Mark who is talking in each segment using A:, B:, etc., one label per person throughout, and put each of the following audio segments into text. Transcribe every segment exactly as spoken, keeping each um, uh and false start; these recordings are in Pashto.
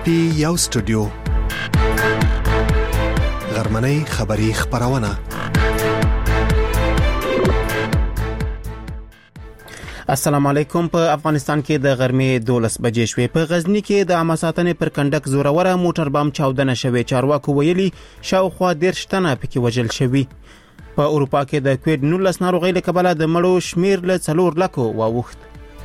A: پټي یو سټوډیو غرمنۍ خبری خبرونه.
B: السلام علیکم. په افغانستان کې د غرمې دولس بجې شوې. په غزنی کې د عامه ساتنې پر کنډک زوروره موټر بم چاودنه شوې. چارواکو ویلي شاوخوا دیرش تنه پکې وژل شوي. په اروپا کې د کووډ نولس ناروغۍ له کبله د مړو شمیر له څلور لکو واوښت.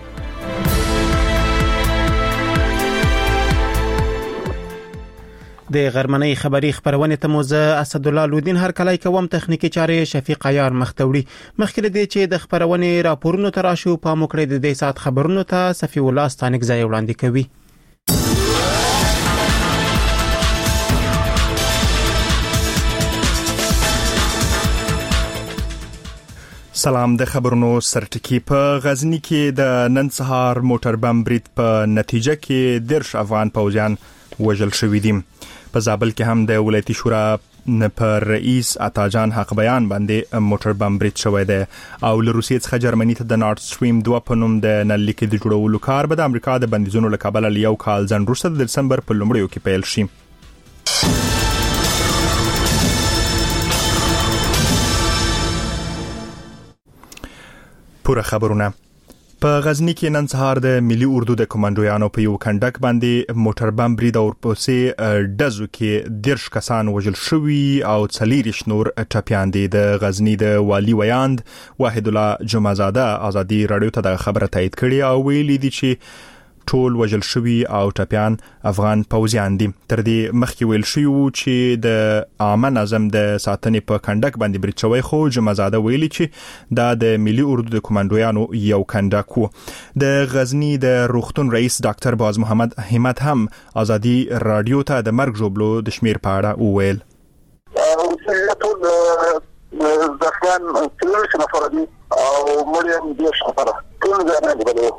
B: د غرمنۍ خبری خبرونه ته مو زه اسد الله لودین هر کله کوم تخنیکی چارې شفیق عیار مختوړي. مخکې د دې چې د خبرونه راپورونو تراشو په موکړه د دې سات خبرونو ته صفی الله ستانک ځای وړاندې کوي.
C: سلام. د خبرونو سرټکی. په غزنی کې د نن سهار موټر بم برید په نتیجه کې دیرش افغان پوځیان وژل شوي دي. په زابل کې هم د ولایتي شورا پر رئیس عطاجان حق بیان باندې موټر بم برید شوی دی او له روسیې څخه جرمني ته د نارت سټریم دوه په نوم د نل لیکې د جوړولو کار به د امریکا د بندیزونو له کبله له یو کال ځنډ وروسته د دسمبر په لومړیو کې پیل شي. پوره خبرونه. په غزنی کې نن سهار د ملي اردو د کمانډویانو په یو کنډک باندې موټر بم برید او ورپسې ډزو کې دیرش کسان وژل شوي او څلوریش نور ټپیان دي. د غزنی د والی ویاند واحد الله جمعزاده ازادي رادیو ته د خبره تایید کړي او ویلي دي چې ټول وژل شوي او ټپیان افغان پوځیان دي. تر دې مخکې ویل شوی چې د عامه نظم د ساتنې په کنډک باندې برید شوی، خو جمعزاده ویلي چې دا د ملي اردو د کمانډویانو یو کنډک و. د غزنی د روغتون رئیس ډاکټر باز محمد همت هم ازادي رادیو ته د مرګ ژوبلو د شمیر په اړه وویل.
D: ټول ځکان څلور نفر دي او مریم دیش نفر ټول ځان دی.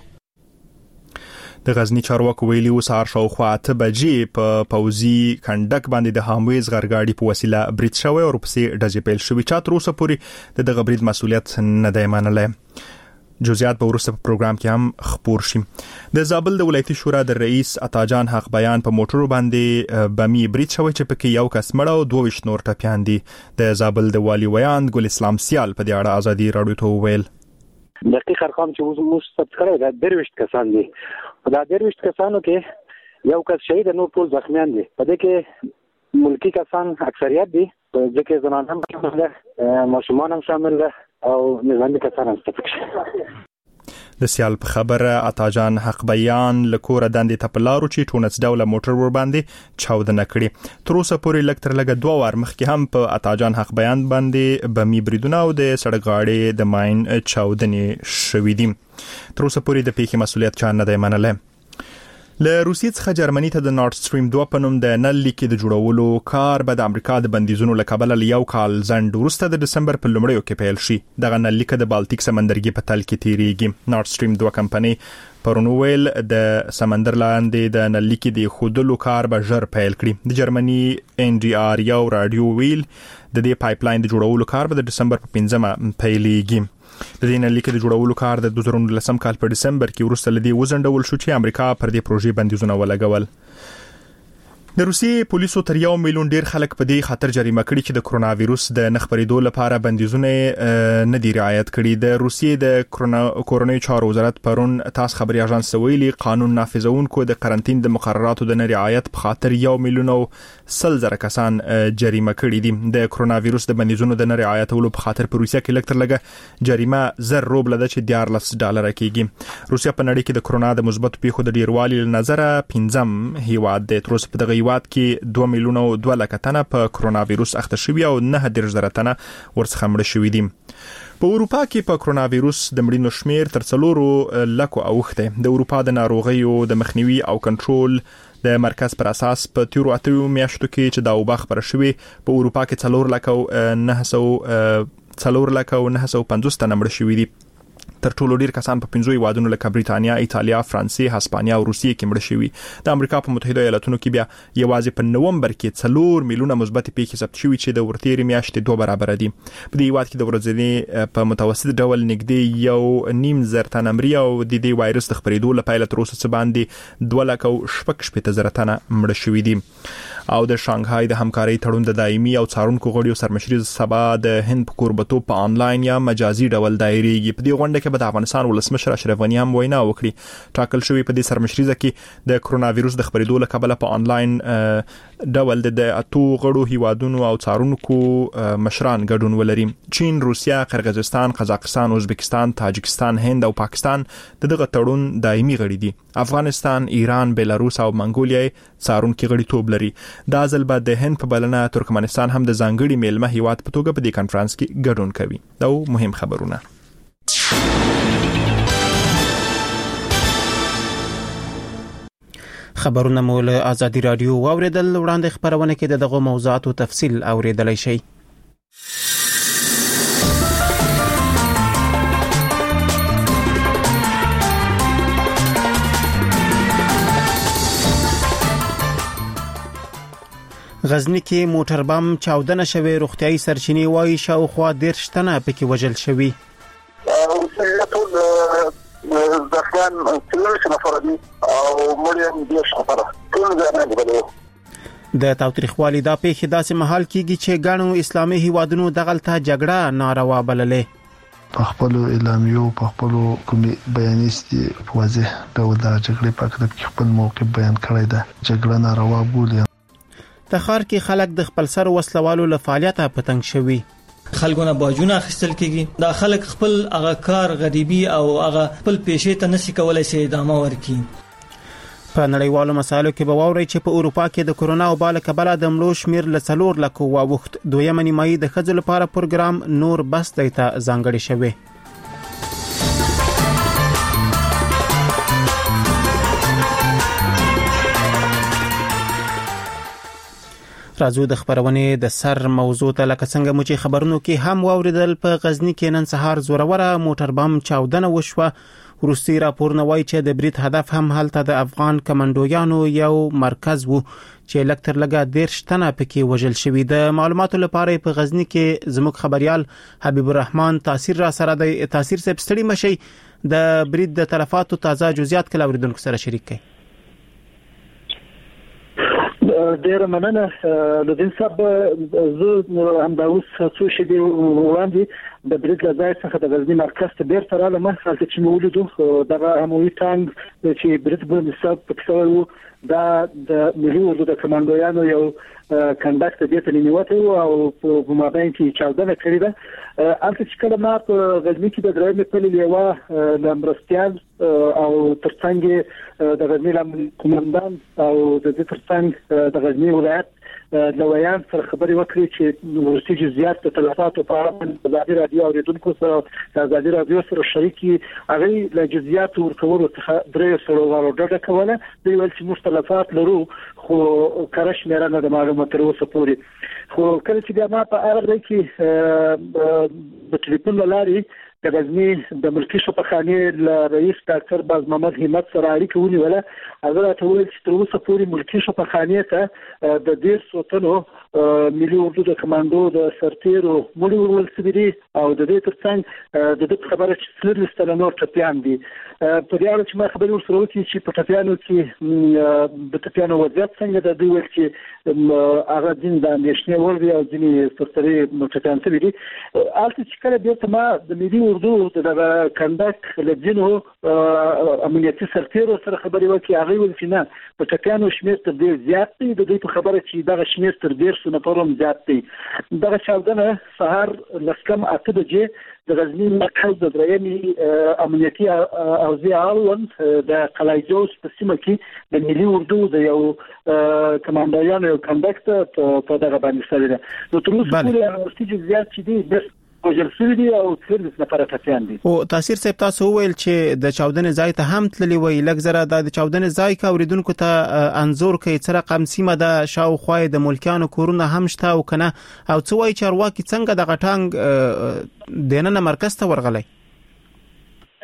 C: د غزنی چارواکو ویلي و سهار شاوخوا اته بجې په پوځي کنډک باندې د هامویز غرګاډي په وسیله برید شوی او ورپسې ډزې پیل شوې. چا تر اوسه پورې د دغه برید مسؤلیت نه دی منلی. جزئیات به وروسته په پروګرام کې هم خپور شي. د زابل د ولایتي شورا د رئیس عطاجان حق بیان په موټرو باندې بمي برید شوی چې پکې یو کس مړ او دوه ویشت نور ټپیان دي. د زابل د والی ویاند ګل اسلام سیال په دې اړه ازادي رادیو ته وویل.
E: دقیق ارقام چې موږ موږ ثبت کړی دا درويشت کسان دي. دا درويشت کسانو کې یو کس شهید نور ټول زخمیان دي. په دې کې ملکی کسان اکثریت دي، ځکه زنان هم شامل دي، ماشومان هم شامل دي او نظامی کسان هم شامل.
C: د سیال په خبره عطاجان حق بیان لکوره دندې ته په لارو چې ټونس ډوله موټر ور باندې چاودنه کړي. تر اوسه پورې لږ تر لږه دوه وار مخکې هم په عطاجان حق بیان باندې بمي بریدونه او د سړک غاړې د ماین چاودنې شوې دي. تر اوسه پورې د پیښې مسؤلیت چا نه دی منلی. له روسیې څخه جرمني ته د نارت سټریم دوه په نوم د نل لیکې د جوړولو کار به د امریکا د بندیزونو له کبله له یو کال ځنډ وروسته د دسمبر په لومړیو کې پیل شي. دغه نل لیکه د بالتیک سمندرګي په تل کې تیریږي. نارت سټریم دوه کمپنۍ پرون ویل د سمندر لاندې د نل لیکې د خودلو کار به ژر پیل کړي. د جرمني ان ډي ار یو رادیو ویل د دې پایپ لاین د جوړولو کار به د دسمبر په پنځمه پیلېږي. د دې نل لیکې د جوړولو کار د دوه زره نولسم کال په دسمبر کې وروسته لدی وزنډول شو چې امریکا پر دې پروژې بندیزونه ولګول. د روسیې پولیسو تر یو میلیون ډیر خلک په دې خاطر جریمه کړي چې د کرونا وایروس د نخبرېدو لپاره بندیزونه نه دی رعایت کړي. د روسیې د کرونا کورونای چارو وزارت پرون تاس خبري اژانس ویلي قانون نافذونکو د قرنټین د مقرراتو د نه رعایت په خاطر یو میلیون او سل زره کسان جریمه کړي دي. د کرونا وایروس د بندیزونو د نه رعایتولو په خاطر په روسیې کې لږ تر لږه جریمه زر روبل ده چې دیارلس ډالر کېږي. روسیا په نړۍ کې د کرونا د مثبت پیښو د ډیروالي له نظره پنځم هیواد دی. تر اوسه په دغه هیواد کې دوه میلیونه او دوه لکه تنه په کرونا وایروس اخته شوي او نه دېرش زره تنه ورڅخه مړه شوي دي. په اروپا کې په کرونا وایروس د مړینو شمیر تر څلورو لکو اوښتی. د اروپا د ناروغیو د مخنیوي او کنټرول د مرکز پر اساس په تیرو اتو میاشتو کې چې دا وبا خبره شوې په اروپا کې څلور لکه نه سو څلور لکه نه سو پنځوس تنه مړه شوي دي. تر ټولو ډیر کسان په پنځو هیوادونو لکه بریتانیا، ایتالیا، فرانسې، هسپانیا او روسیې کې مړ شوي. د امریکا په متحده ایالاتونو کې بیا یوازې په نومبر کې څلور میلیونه مثبت پیښې ثبت شوي چې د ورتېرې میاشتې دوه برابر دي. په دې هیواد کې د ورځني په متوسط ډول نږدې یو نیم زر تنه مري او د دې وایرس د خپرېدو لپاره تر اوسه څه باندې دوه لک او شپږ شپېته زره تنه مړ شوي دي. او د شانګهای د همکارۍ تړون د دایمي او څارونکو غړیو سرمشري سبا د هند په کوربتوب په انلاین یا مجازي ډول دایریږي. په دې غونډه کې به د افغانستان ولسمشر اشرف غني هم وینا وکړي. ټاکل شوی په دې سرمشري کې د کرونا وایرس د خپرېدو لپاره په انلاین ډول د اتو غړو هیوادونو او څارونکو مشران ګډون ولري. چین، روسیا، قرغیزستان، قزاقستان، ازبکستان، تاجکستان، هند او پاکستان دغه تړون دایمي غړي دي. افغانستان، ایران، بلاروس او منګولیا څارونکو غړیتوب لري. دا ځل به د هند په بلنه ترکمنستان هم د ځانګړي میلمه هیواد په توګه په دې کانفرنس کې ګډون کوي. دا مهم خبرونه.
B: خبرونه مو له آزادي رادیو واوریدل. وړاندې خبرونه کې د دغه موضوعاتو تفصیل اوریدلای شئ. غزنی کې موټر بم چاودنه شوې. روغتيایي سرچینې وايي شاوخوا دیرش تنه پکې وژل شوي.
D: ټول ځکان څلور نفر دي او مړي دیرش نفر. ټول ځانونه بدلو.
B: د تاوتریخوالي دا پیښه داسې محل کېږي چې ګڼو اسلامي هیوادونو دغلته جګړه ناروا بللې.
F: په خپل اعلامیو په خپل کومي بیانیستي په واضح ډول د جګړې په اړه کې خپل موقف بیان کړی دی. جګړه ناروا بولي.
B: د ښار کې خلک د خپل سر وسلوالو له فعالیته پتنګ شوي.
G: خلګونه باجونه اخیستل کیږي. دا خلک خپل هغه کار غریبي او هغه خپل پیشې ته نشي کولای شي ادامه ورکړي.
B: په نړیوالو مسایلو کې به واوري چې په اروپا کې د کورونا وبا له کبله د مړو شمیر له څلور لکو واوښت. دویمه نیمایي د ښځو لپاره پروګرام نور بس دی ته ځانګړی شوی. راځو د خبرونه د سر موضوع ته لکه څنګه مو چې خبرونو کې هم واوریدل. په غزنی کې نن سهار زوروره موټر بم چاودنه وشوه. روسي راپورونه وایي چې د بریټ هدف هم هلته د افغان کمانډویانو یو مرکز وو چې لکتر لګا دیرش تنه پکې وژل شوی. د معلوماتو لپاره په غزنی کې زموږ خبريال حبیب الرحمن تاثیر را سره د تاثیر سره ستړي مشي د بریټ د تلفاتو تازه جزئیات کله اوریدونکو سره شریک کړي.
E: ډیر مننه لودین صاحب. زه هم دا اوس څو شي دی وړاندې د بریټ لځای څخه د غزنی مرکز ته بیر سره لمه حالت چې مولیدو دغه هموي ټانګ چې بریټ باندې صاحب پکې وو. دا د ملي اردو د کمانډویانو یو کنډکټ د دې نیوته او په مابین کې چاودنه کړې ده. البته چې کله ما په غزنی کې د درېمې په لیوا لمرستیان او ترڅنګ د غزنی لم کمانډان او د دې ترڅنګ د غزنی ولایت د ویان سره خبري وکړي چې ورسي جزئیات د تلفاتو په اړه د آزادي رادیو اوریدونکو سره د آزادي رادیو سره شریکي هغه د جزئیات ورکولو څخه درې سره ورو ډډه کوله. دوی ول چې مختلفات لرو خو کارش مېرانه د معلوماتو تر اوسه پورې. خو کله چې بیا ما په اړه کې د ټلیفون لاري د غزنی د ملکی شفاخانه ل رئیس ډاکټر باز محمد همت سره اړیکه ونیوله. هغه ته ویل چې تر اوسه پورې ملکی شفاخانه ته د ډیر سوتنو ملي اردو د کمانډو د سرتیرو مړي ورول سوي او د دې ترڅنګ د دې خبره چې څلور ستلنو ټپيان دي. په دې اړه چې ما خبرې ورسره وکړې چې په ټپيانو کې د ټپيانو وضعیت څنګه د دوی ول چې هغه دین د نېشنل ورډ او ځینې سرتري ټپيان څه دي. البته چې کله بیرته ما د ملي اردو د کنډک لجنو امنیتي سرتیرو سره خبرې وکړې هغه ول چې نه په ټپيانو شمیر تر ډیر زیات دی. د دوی په خبره چې دغه شمیر تر ډیر څو نفرم زیات دی. دغه چاودنه سهار لسکم اته بجې د غزنی مرکز د درېمې امنیتي اوضاع اړوند د قلعه‌جوز په سیمه کې د ملي اردو د یو کمانډویانو یو کنډکټ په دغه باندې سره ده. نو تر اوسه پورې ورسته زیات چې دی وجل سوي دي او څلور نفر ټپيان دي.
B: او تاثیر صاحب تاسو ویل چې د چاودنې ځای ته هم تللی وي لږ زره د چاودنې ځای کا اوریدونکو ته انزور کوي څه رقم سیمه د شاوخوا د ملکانو کورونه هم شته او کنه او څه وایي چارواکي څنګه د غټانګ دینه مرکز ته ورغلي.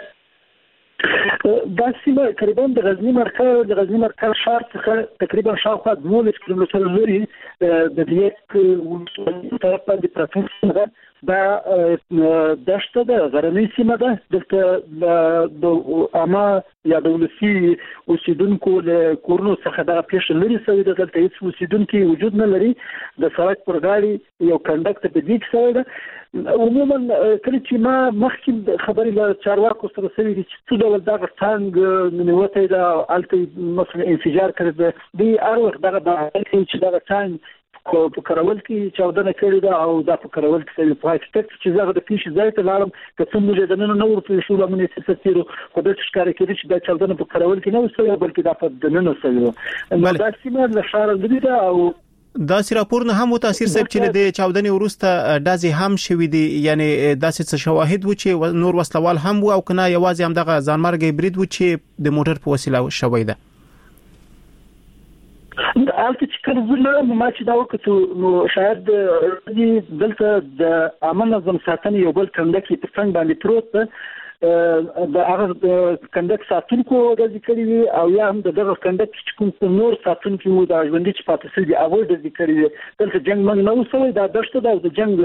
E: دا سیمه تقریبا د غزنی مرکز د غزنی مرکز ښار څخه تقریبا شاوخوا دولس کیلومتره لري د دې طرف باندې پراته ده. دا دشته ده، غرنۍ سیمه ده. دلته د عامه یا د ولسي اوسیدونکو له کورونو څخه دا پیښه لري شوې ده. دلته هیڅ اوسیدونکي وجود نه لري. د سړک پر غاړې یو کنډکټر په دې کې شوی ده. عموما کله چې ما مخکې خبرې له چارواکو سره شوې دي چې څه ډول دغه ټانګ ننوتی ده، هلته مثلا انفجار کړی ده، دوی هر وخت دغه باور کوي چې دغه ټانګ په کارول کې چاودنه کړې ده او دا په کارول کې سوي. په حقیقت چې زه د پیښې ځای ته لاړم، که څه موږ د نن نه ورته شو لمنې څه تیرو خو د ښکار کېږي چې دا چاودنه په کارول کې نه وسوي بلکې دا په دننه سوي. نو دا سیمه له ښار لري ده. او
B: دا سی راپور نه هم متاثر سب چې د چاودنې ورسته دازي هم شوې دي، یعنی داسې څه شواهد و چې نور وسلوال هم و او کنه یوازې هم دغه ځانمرګ برید و چې د موټر په وسیله شوی ده.
E: البته چې کله زه ما چې دا وکړو نو شاید دلته د عامه نظم ساتنې یو بل کنډک په څنګه باندې پروت ده. د هغه کنډک ساتونکو د ذکر وی او یا هم دغه کنډک چې کوم نور ساتونکو وو د ژوندۍ چې پاتې سړي دی هغه د ذکر وی. دلته جنگ من نه وسوي، دا دشته ده او د جنگ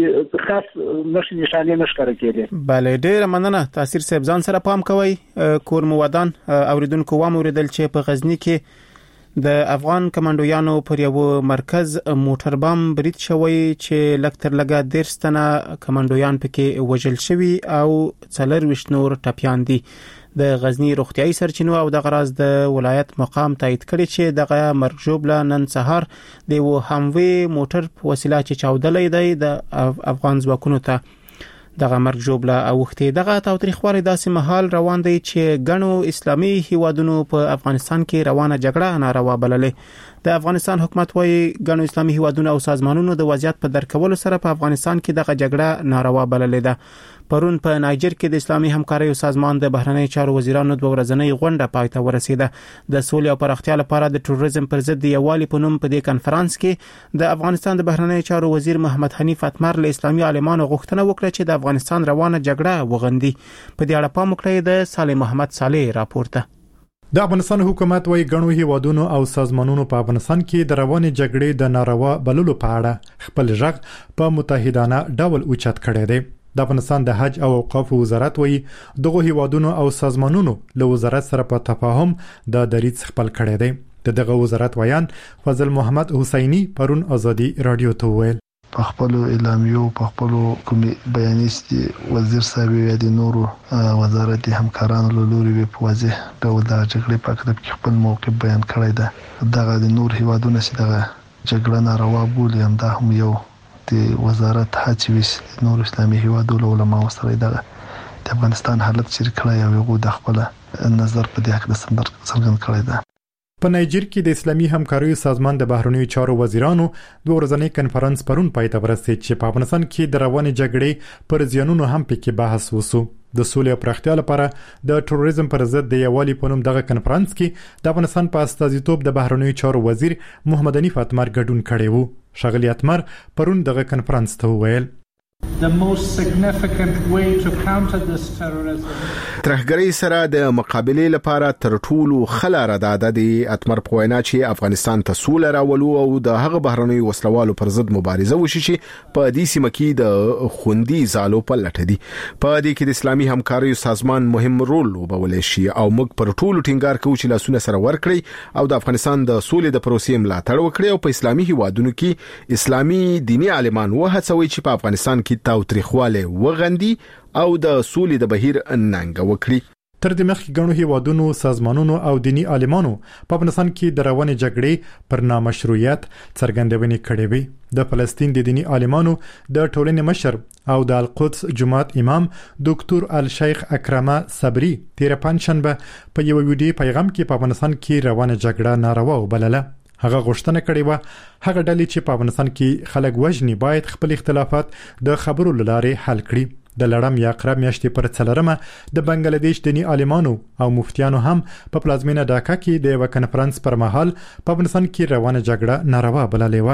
E: د خاص نشي نشانه نشکره کېږي.
B: bale ډېر مننه تاثیر صاحب، ځان سره پام کوئ. کور مو ودان اوریدونکو و موریدل چې په غزنی کې د افغان کمانډویانو پر یو مرکز موټر بم برید شوی چې لکتر لګا درستنه کمانډویان پکې وژل شوی او څلور وشت نور ټپیان دي. د غزنی روغتيایي سرچینو او د غراز د ولایت مقام تایید کړي چې دغه مرګ جوړه نن سهار د و هموي موټر په وسیله چې چاودلې دی د افغان ځواکونو ته دغه مرګ جوړه اوخته. دغه تاریخوالي داسې محل روان دی چې غنو اسلامي هیوادونو په افغانستان کې روانه جګړه ناروا بللې. د افغانستان حکومت وايي غنو اسلامي هیوادونو او سازمانونو د وضعیت په درکولو سره په افغانستان کې دغه جګړه ناروا بللې ده. پرون په نایجر کې د اسلامي همکارۍ سازمان د بهرنی چارو وزیرانو د ورځنۍ غونډه پای ته ورسیده. د سولې او پراختیا لپاره د ټوریزم پر ضد یوالي په نوم په دې کانفرنس کې د افغانستان د بهرنی چارو وزیر محمد حنیف اتمر له اسلامي عالمانو غوښتنه وکړه چې د افغانستان روانه جګړه وغندي. په دې اړه پام وکړئ د صالح محمد صالح راپورته.
H: د افغانستان حکومت وايي غنو هیوادونو او سازمانونو په افغانستان کې د روانې جګړې د ناروا بللو په اړه خپل ژغ په متحدانه ډول اوچت کړی دی. د افغانستان د حج او اوقاف وزارت وايي دغه هیوادونو او سازمانونو له وزارت سره په تفاهم د دریځ خپل کړی دی. دغه وزارت ویان فضل محمد حسینی پرون ازادي رادیو ته ویل
F: په خپل اعلامیو په خپل کومي بیانیستي وزیر صاحب یا د نورو وزارت همکارانو له لوري په واضح ډول د جګړې په اړه کې خپل موقف بیان کړی دی. دغه د نور هیوادونو چې دغه جګړه ناروا بولي هم دا هم یو د وزارت هڅې وس نور اسلامي هیوادونو علماء سره دغه د افغانستان حالت چیر کړی او یو د خپل نظر په دې حق د څرګند کړی دی.
H: په نایجر کې د اسلامي همکارۍ سازمان د بهرنیو چارو وزیرانو د ورځنی کنفرانس پرون پای ته ورسېد چې په افغانستان کې د روانې جګړې پر زیانونو هم پکې بحث وشو. د سولې او پراختیا لپاره د ټوریزم پر ضد د یوالي په نوم دغه کنفرانس کې د افغانستان په استازیتوب د بهرنیو چارو وزیر محمد حنیف اتمر ګډون کړی وو. شغلی اتمر پرون دغه کنفرانس ته وویل
I: The most significant way to counter this terrorism.
J: ترهګرۍ سره د مقابلې لپاره تر ټولو خلاره ده د اتمر په وینا چې افغانستان ته سوله راولو او د هغه بهرنۍ وسلوالو پر ضد مبارزه وشي چې په دې سیمه کې د خوندي زالو په لټه دي. په دې کې د اسلامي همکارۍ سازمان مهم رول وبولې شي او موږ پر ټولو ټینګار کوو چې لاسونه سره ورکړي او د افغانستان د سولې د پروسې ملاتړ وکړي او په اسلامي هیوادونو کې اسلامي دیني عالمان وهڅوي چې په افغانستان کې تاوتریخواله وغندي او د سولې د بهیر ننګ وکړي.
H: تر دې مخکې غنو هیوادونو سازمانونو او دینی عالمانو په افغانستان کې د روانې جګړې پر نامشروعیت څرګندونې کړې وي. د فلسطین د دینی عالمانو د ټولنې مشر او د القدس جماعت امام ډاکټر الشیخ اکرمه صبری تیر پنځشنبه په یو ویډیو پیغام کې په افغانستان کې روانه جګړه ناروا وبلله. هغه غوښتنه کړې و هغه ډلې چې په افغانستان کې خلک وژني باید خپل اختلافات د خبرو لارې حل کړي. د لړم یا قرب میاشتې پر څلرمه د بنگلاديش دینی عالمانو او مفتیانو هم په پلازمینه ډاکا کې د یو کنفرانس پر مهال په افغانستان کې روانه جګړه ناروا بللې و.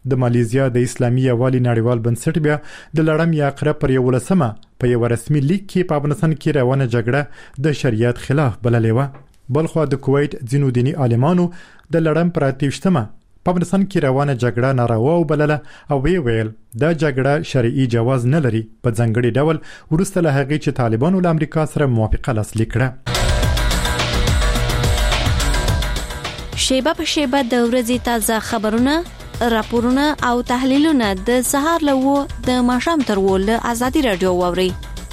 H: د مالیزیا د اسلامي یوالي نړیوال بنسټ بیا د لړم یا اقره پر یولسمه په یو رسمي لیک کې په افغانستان کې روانه جګړه د شریعت خلاف بللې و. بلخو د کویت ځینو دینی عالمانو د لړم پر اتیشتمه په افغانستان کې روانه جګړه ناروا وبلله او وی ویل دا جګړه شرعي جواز نه لري، په ځانګړي ډول وروسته له هغې چې طالبانو له امریکا سره موافقه لاسلیک کړه.
K: شیبه په شیبه د ورځې تازه خبرونه، راپورونه او تحلیلونه د سهار له و د ماښام تر و له ازادي رادیو واوري.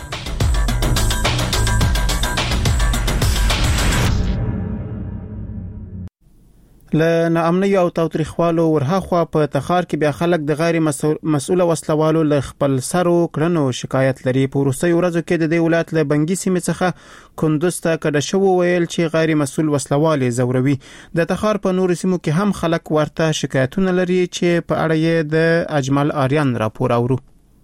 B: له ناامنۍ او تاوتریخوالو ورهاخوا په تخار کې بیا خلک د غیر مسؤل وسلوالو له خپل سرو کړنو شکایت لري. په وروستیو ورځو کې د دې ولایت له بنګي سیمې څخه کندوز ته کډه شوی ویل چې غیر مسؤل وسلوال زوروي. د تخار په نورو سیمو کې هم خلک ورته شکایتونه لري چې په اړه یې د اجمل آریان راپور اورو.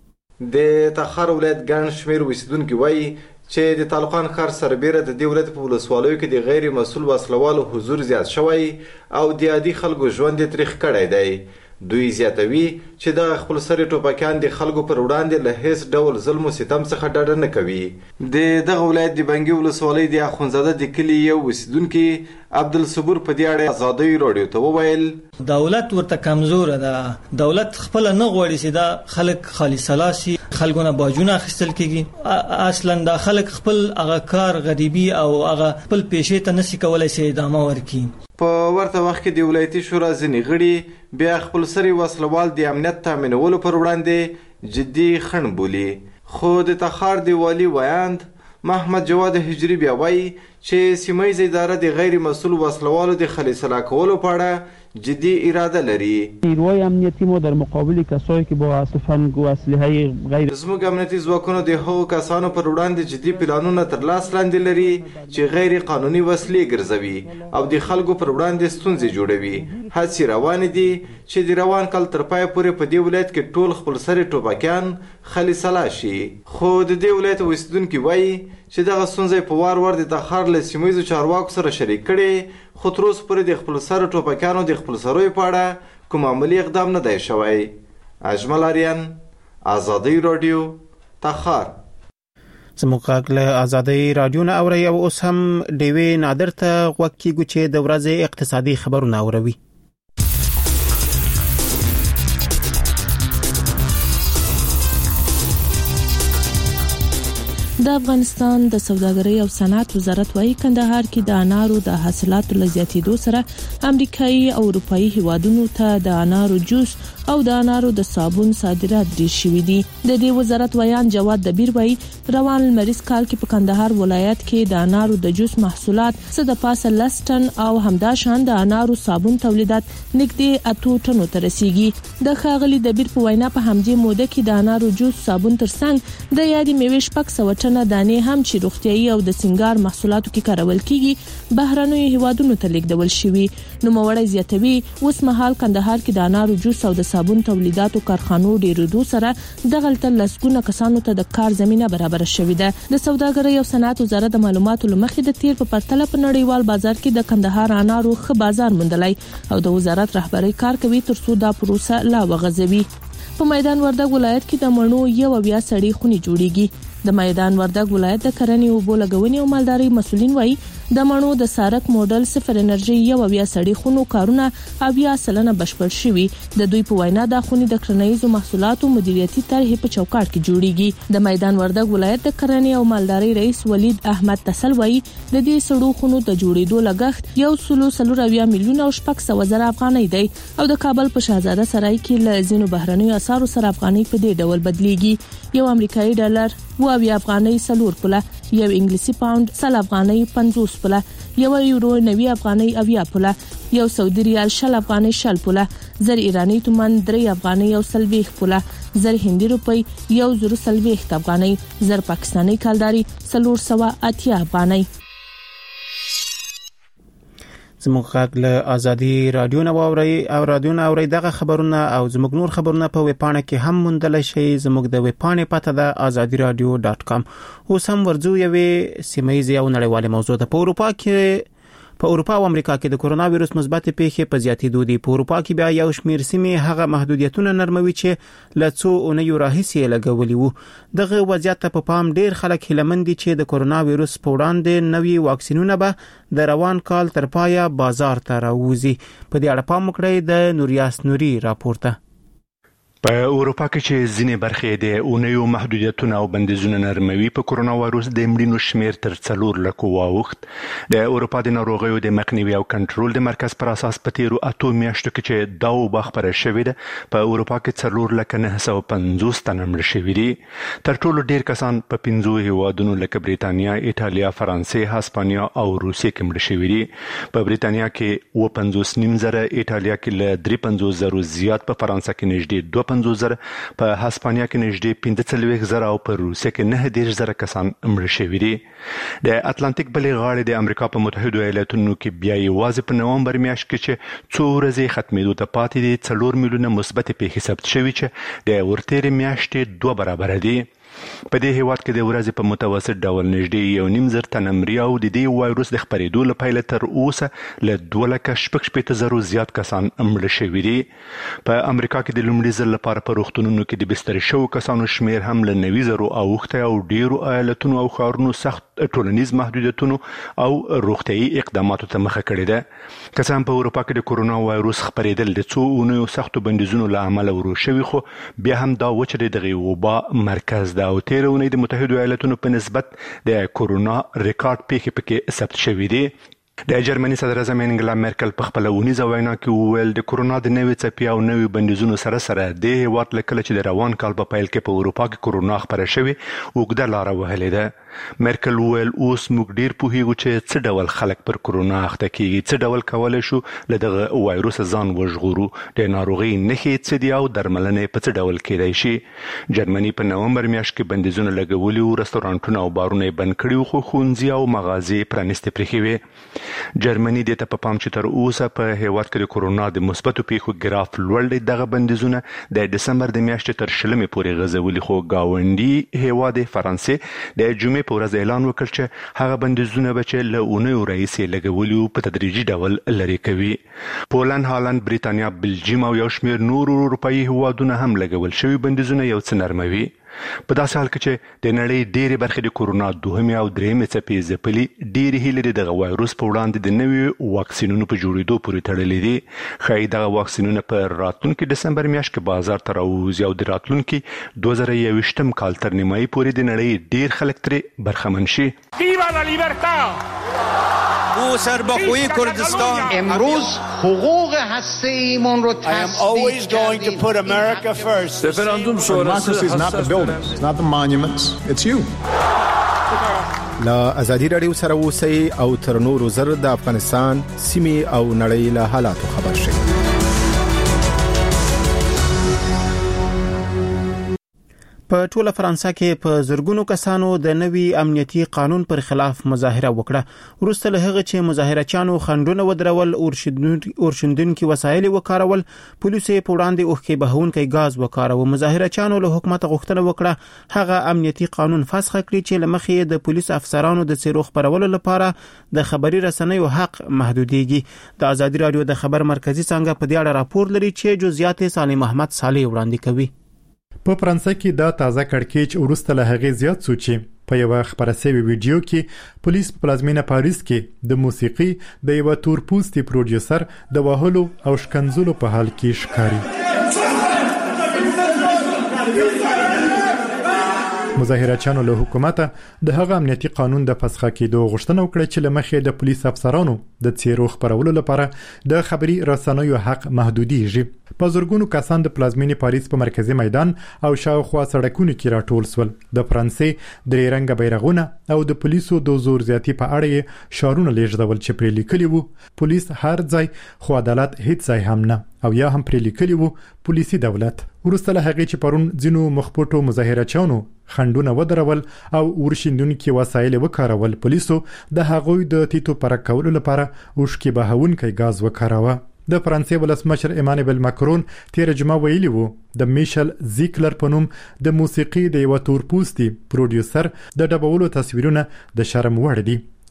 L: د تخار ولایت ګڼ شمېر اوسیدونکي وایي چې د طالقان ښار سربیره د دې ولایت په ولسوالیو کې د غیر مسؤل وسلوالو حضور زیات شوی او د عادي خلکو ژوند یې تریخ کړی دی. دوی زیاتوي چې د خپل سري ټوپکیان د خلکو پر وړاندې له هیڅ ډول ظلم او ستم څخه ډډه نه کوي. د دغه ولایت د بنګي ولسوالۍ د اخونزاده د کلي یو اوسیدونکي عبدالصبور په دې اړه ازادي رادیو ته وویل
G: دولت ورته کمزور ده، دولت خپل نه غواړي چې دا خلک خالي سلاسي خلګونه باجونه اخیستل کیږي. اصلا دا خلک خپل هغه کار غریبي او هغه خپل پیشې ته نشي کولای چې ادامه ورکړي.
L: په ورته وخت کې د ولایتي شورا ځینې غړي بیا خپل سري وسلوال د امنیت تامینولو پر وړاندې جدي خنډ بولي. خو د تخار د والي ویاند محمد جواد هجری بیا وایي چې سیمه اداره د غیر مسؤل وسلوالو د خلیصلا کولو په اړه جدی اراده لري.
M: نیروهای امنیتی ما در مقابل کسایی که با اسلحه و اسلحه غیر
L: زموږ امنیتي ځواکونو د هغو کسانو پر وړاندې جدي پلانونه تر لاس لاندې لري چې غیر قانوني وسلې ګرځوي او د خلکو پر وړاندې ستونزې جوړوي. هڅې روانې دي چې د روان کال تر پای پورې په دې ولایت کې ټول خپل سري ټوپکیان خلیصلا شي. خو د دې ولایت اوسیدونکي وایي چې دغه ستونزې په وار وار د تخار له سیمه ییزو چارواکو سره شریک کړي، خو تر اوسه پورې د خپل سرو ټوپکیانو د خپل سروي په اړه کوم عملي اقدام نه دی شوی. اجمل آریان، ازادي رادیو، تخار.
B: زموږ غږ له ازادي رادیو نه اوري او اوس هم ډیوې نادر ته غوږ کیږو چې د ورځې اقتصادي خبرونه اوروي.
N: د افغانستان د سوداګرۍ او صنعت وزارت وايي کندهار کې د انارو د حاصلاتو له زیاتېدو سره امریکایي او اروپایي هیوادونو ته د انارو جوس او د انارو د صابون صادرات ډیر شوي دي. د دې وزارت ویان جواد دبیر وايي روان لمریز کال کې په کندهار ولایت کې د انارو د جوس محصولات څه د پاسه لستن او همداشان د انارو صابون تولیدات نږدې اتو ټنو ته رسیږي. د ښاغلي دبیر په وینا په همدې موده کې د انارو جوس صابون ترڅنګ د یادې میوې شپږ سوه ټنه دانې هم چې روغتیايي او د سنگار محصولاتو کې کارول کیږي بهرنیو هیوادونو ته لیږدول شوي. نو موړی زیاتوي اوس مهال کندهار کې د انارو جوس او د صابون تولیداتو کارخانو ډیرېدو سره دغلته لسګونه کسانو ته د کار زمينه برابر شوې ده. د سوداګرۍ او صنعت وزارت د معلوماتو لمخې د تیر په پرتله په نړیوال بازار کې د کندهار انارو ښه بازار موندلای او د وزارت رهبری کار کوي ترڅو دا پروسه لا وغځوي. په میدان وردګ ولایت کې د مڼو یو بیا سړی خونی جوړیږي. د میدان وردګ ولایت د کرنې او بولګونې او مالداري مسولین وایي د مڼو د سارک موډل صفر انرژي یو بیا سړی خونو کارونه اویا سلنه بشپړ شوي. د دوی په وینا د خوني د کرنیزو محصولاتو مدیریتي طرحې په چوکاټ کې جوړیږي. د میدان وردګ ولایت د کرنې او مالداري رئیس ولید احمد تسل وایي د دې سړو خونو د جوړېدو لګښت یو سلو سلور اویا میلیون او شپږ سوه زره افغانۍ دی او د کابل په شهزاده سرای کې له ځینو بهرنیو اسعارو سره افغانۍ په دې ډول بدلیږي. یو امریکایي ډالر و اویا افغانۍ سلور پوله، یو انګلیسي پاوند سل افغانۍ پنځوس پوله، یو یورو نوي افغانۍ اویا پوله، یو سعودي ریال شل افغانۍ شل پوله، زر ایرانی تومان درې افغانۍ او سلويخ پوله، زر هندي روپی یو زر سلويخ افغانۍ، زر پاکستاني کالداري سلور سوه اتیا افغانۍ.
B: زموږ غږ له ازادي رادیو نه واوري او رادیو نه اوري دغه خبرونه او زموږ نور خبرونه په ویبپاڼه کې هم موندل شي. زموږ د ویبپاڼې پته ده azadi radio dot com. اوس هم ورځو یوې سیمه ییزې او نړیوالې موضوع ده. په اروپا کې په اروپا او امریکا کې د کرونا وایروس مثبت پیښې په زیاتېدو دي. په اروپا کې بیا یو شمېر سیمې هغه محدودیتونه نرموي چې له څو اونیو راهیسې لګولي وو. دغه وضعیت ته په پام ډیر خلک هیلمن دي چې د کرونا وایروس په وړاندې نوي واکسینونه به د روان کال تر پایه بازار ته راوځي. په دې اړه پام وکړئ د نوریاس نوري راپورته.
O: په اروپا کې چې ځینې برخې د اونیو محدودیتونه او بندیزونه نرموي په کرونا وایروس د مړینو شمیر تر څلور لکو واوښت. د اروپا د ناروغیو د مخنیوي او کنټرول د مرکز پر اساس په تیرو اته میاشتو کې چې دا وبا خپره شوې ده په اروپا کې څلور لکه نه سوه پنځوس تنه مړه شوي دي. تر ټولو ډیر کسان په پنځو هیوادونو لکه بریتانیا، ایټالیا، فرانسې، هسپانیا او روسیې کې مړه شوي دي. په بریتانیا کې اووه پنځوس نیم زره، ایټالیا کې له درې پنځوس زرو زیات، په فرانسه کې نږدې دوه پنځوس زره، په هسپانیا کې نږدې پنځه څلوېښت زره او په روسیه کې نهه دېرش زره کسان مړه شوي دي. د اتلانتیک بلې غاړې د امریکا په متحدو ایالاتونو کې بیا یوازې په نومبر میاشت کې چې څو ورځې ختمېدو ته پاتې دي څلور میلیونه مثبتې پیښې ثبت شوي چې د ورتېرې میاشتې دوه برابره دي. په دې هیواد کې د ورځې په متوسط ډول نږدې یو نیم زر تنه مري او د دې وایروس د خپرېدو له پیله تر اوسه له دوه لکه شپږ شپېته زرو زیات کسان مړه شوي دي. په امریکا کې د لومړي ځل لپاره په روغتونونو کې د بستر شوو کسانو شمیر هم له نوي زرو اوښتی او ډیرو ایالتونو او ښارونو سخت ټولنیز محدودیتونو او روغتیايي اقداماتو ته مخه کړې ده. که څه هم په اروپا کې د کرونا وایروس خپرېدل د څو اونیو سختو بندیزونو له امله ورو شوي، خو بیا هم دا و چې د دغې وبا مرکز ده او تیره اونۍ د متحدو ایالتونو په نسبت د کرونا ریکارډ پیښې پکې ثبت شوي دي. د جرمني صدر اعظم انګلا مرکل په خپل اونیزه وینا کې وویل د کرونا د نوې څپې او نوې بندیزونو سره سره د هیواد له کله چې د روان کال په پیل کې په اروپا کې کرونا خپره شوې اوږده لاره وهلې ده. مرکل وویل اوس موږ ډیر پوهیږو چې څه ډول خلک پر کرونا اخته کیږي، څه ډول کولای شو له دغه وایروس ځان وژغورو، د ناروغۍ نښې څه دي او درملنه په څه ډول کېدای شي. جرمني په نومبر میاشت کې بندیزونه لګولي وو، رستورانټونه او بارونه یې بند کړي وو، خو ښوونځي او مغازې پرانیستې پرېښې وې. جرمني دې ته په پام چې تر اوسه په هیواد کې د کرونا د مثبتو پیښو ګراف لوړ دی. دغه بندیزونه د دسمبر د میاشتې تر شلمې پورې غځولي، خو ګاونډي هیواد فرانسې د جمعې په ورځ اعلان وکړ چې هغه بندیزونه به چې له اونیو راهیسې لګولي وو په تدریجي ډول لرې کوي. پولند، هالند، بریتانیا، بلجیم او یو شمېر نورو اروپایي هیوادونه هم لګول شوي بندیزونه یو څه نرموي. په داسې حال کې چې د نړۍ ډېرې برخې د کرونا دوهمې او درېیمې څپې ځپلي، ډېرې هیلې د دغه وایروس په وړاندې د نویو واکسینونو په جوړېدو پورې تړلې دي. ښایي دغه واکسینونه په راتلونکي ډسمبر میاشت کې بازار ته راووځي او د راتلونکي دوه زره یوویشتم کال تر نیمایي پورې د نړۍ ډېر خلک ترې برخمن شي.
P: ویوا لا لیبرتا! او سربخوی کردستان
Q: امروز حقوق هسته‌ایمون رو
P: تثبیت کردیم.
R: رفراندوم شورای is not the buildings, it's not the monuments, it's you.
J: لا ازادي رادیو سره اوسئ او تر نورو زر د افغانستان سیمې او نړۍ له حالاتو خبر شئ.
B: په ټوله فرانسه کې په زرګونو کسانو د نوي امنیتي قانون پر خلاف مظاهره وکړه. وروسته له هغه چې مظاهرچیانو خنډونه ودرول، اورشندونکي وسایل وکارول، پولیسو په وړاندې اوښکې بهونکي غاز وکاروه. مظاهرچیانو له حکومت غوښتنه وکړه هغه امنیتي قانون فسخ کړي چې لمخې د پولیس افسرانو د څیرو خبرولو لپاره د خبري رسنیو حق محدوديږي. د ازادي رادیو د خبر مرکزی څنګه په دې اړه راپور لري چې جزئیات سالم احمد صالح وړاندې کوي.
H: په فرانسه کې دا تازه کړکېچ ورسته له هغه زیات سوچي په یو خبره سوي ویډیو کې پولیس پلازمینه پاریس کې د موسیقي د یو تورپوستي پروډوسر د وهلو او شکنځلو په حال کې ښکاري. مظاهرچیانو له حکومت د هغه امنیتي قانون د فسخ کېدو غوښتنه وکړه چې لمخې د پولیس افسرانو د څیرو خبرولو لپاره د خبري رسنیو حق محدودیږي. په زرګونو کسان د پلازمینې پاریس په مرکزی میدان او شاوخوا سړکونو کې راټول سول. د فرانسې درې رنګه بیرغونه او د پولیسو د زور زیاتی په اړه شعارونه لیږدول چې پرې لیکلي وو پولیس هر ځای خو عدالت هیڅ ځای هم نه، او یا هم پرې لیکلي وو پولیسي دولت. ورسته له هغې چې پرون ځینو مخپټو مظاهرچیانو خنډونه ودرول او ورشندونکي وسایل وکارول، پولیسو د هغوی د تیتو پرک کولو لپاره اوښکې بهونکي غاز وکاراوه. د فرانسې ولسمشر ایمانوئل ماکرون تیر جمعه ویلي وو د میشل زیکلر په نوم د موسیقي د یو تورپوستي پروډوسر د ډبولو تصویرونه د شرم وړ دي.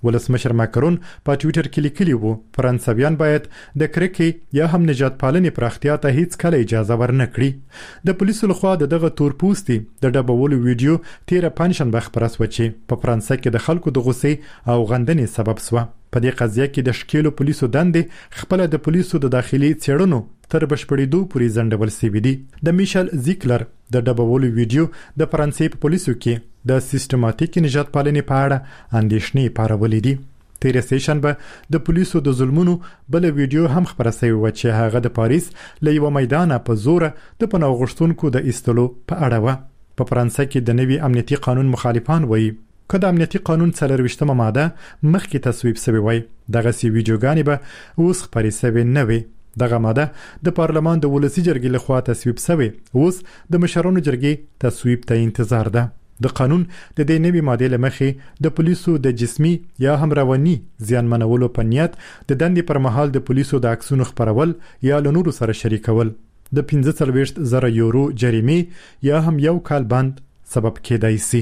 H: ولسمشر ماکرون په ټوئیټر کې لیکلی وو فرانسویان باید د کرکې یا هم نجات پالنې پراختیا ته هیڅ کله اجازه ورنکړي د پولیسو لخوا دغه تورپوستي د ډبولو ویډیو تیر پنځشنبه خبره شوه چې په فرانسه کې د خلکو د غوسې او غندنې سبب شوه په دې قضیه کې د شکیلو پولیسو دندې خپل د پولیسو د داخلي څېړنو تر بشپړېدو پورې ځنډول شوې دي د میشل زیکلر د ډبولو ویډیو د فرانسې په پولیسو کې د سیستماتیک نجات پالنې په اړه اندېښنې پارولې دي تیر سیشنبه د پولیسو د ظلمونو بل ویډیو هم خبره شوې و چې هغه د پاریس له یو میدان په زور د پناه غوښتونکو د ایستلو په اړه و په فرانسه کې د نوي امنیتي قانون مخالفان وایي که د امنیتي قانون څلرویشتمه ماده مخکې تصویب شوې وای دغه سی ویډیوګانې به اوس خپرې شوې نه وي دغه ماده د پارلمان د ولسی جرګې لخوا تصویب شوې اوس د مشرانو جرګې تصویب ته انتظار ده د قانون د دې نوي ماده لمخې د پولیسو د جسمي یا هم رواني زیان منولو په نیت د دندې پر مهال د پولیسو د عکسونو خبرول یا له نورو سره شریکول د پنځه څلوېښت زره یورو جریمې یا هم یو کال بند سبب کېدای شي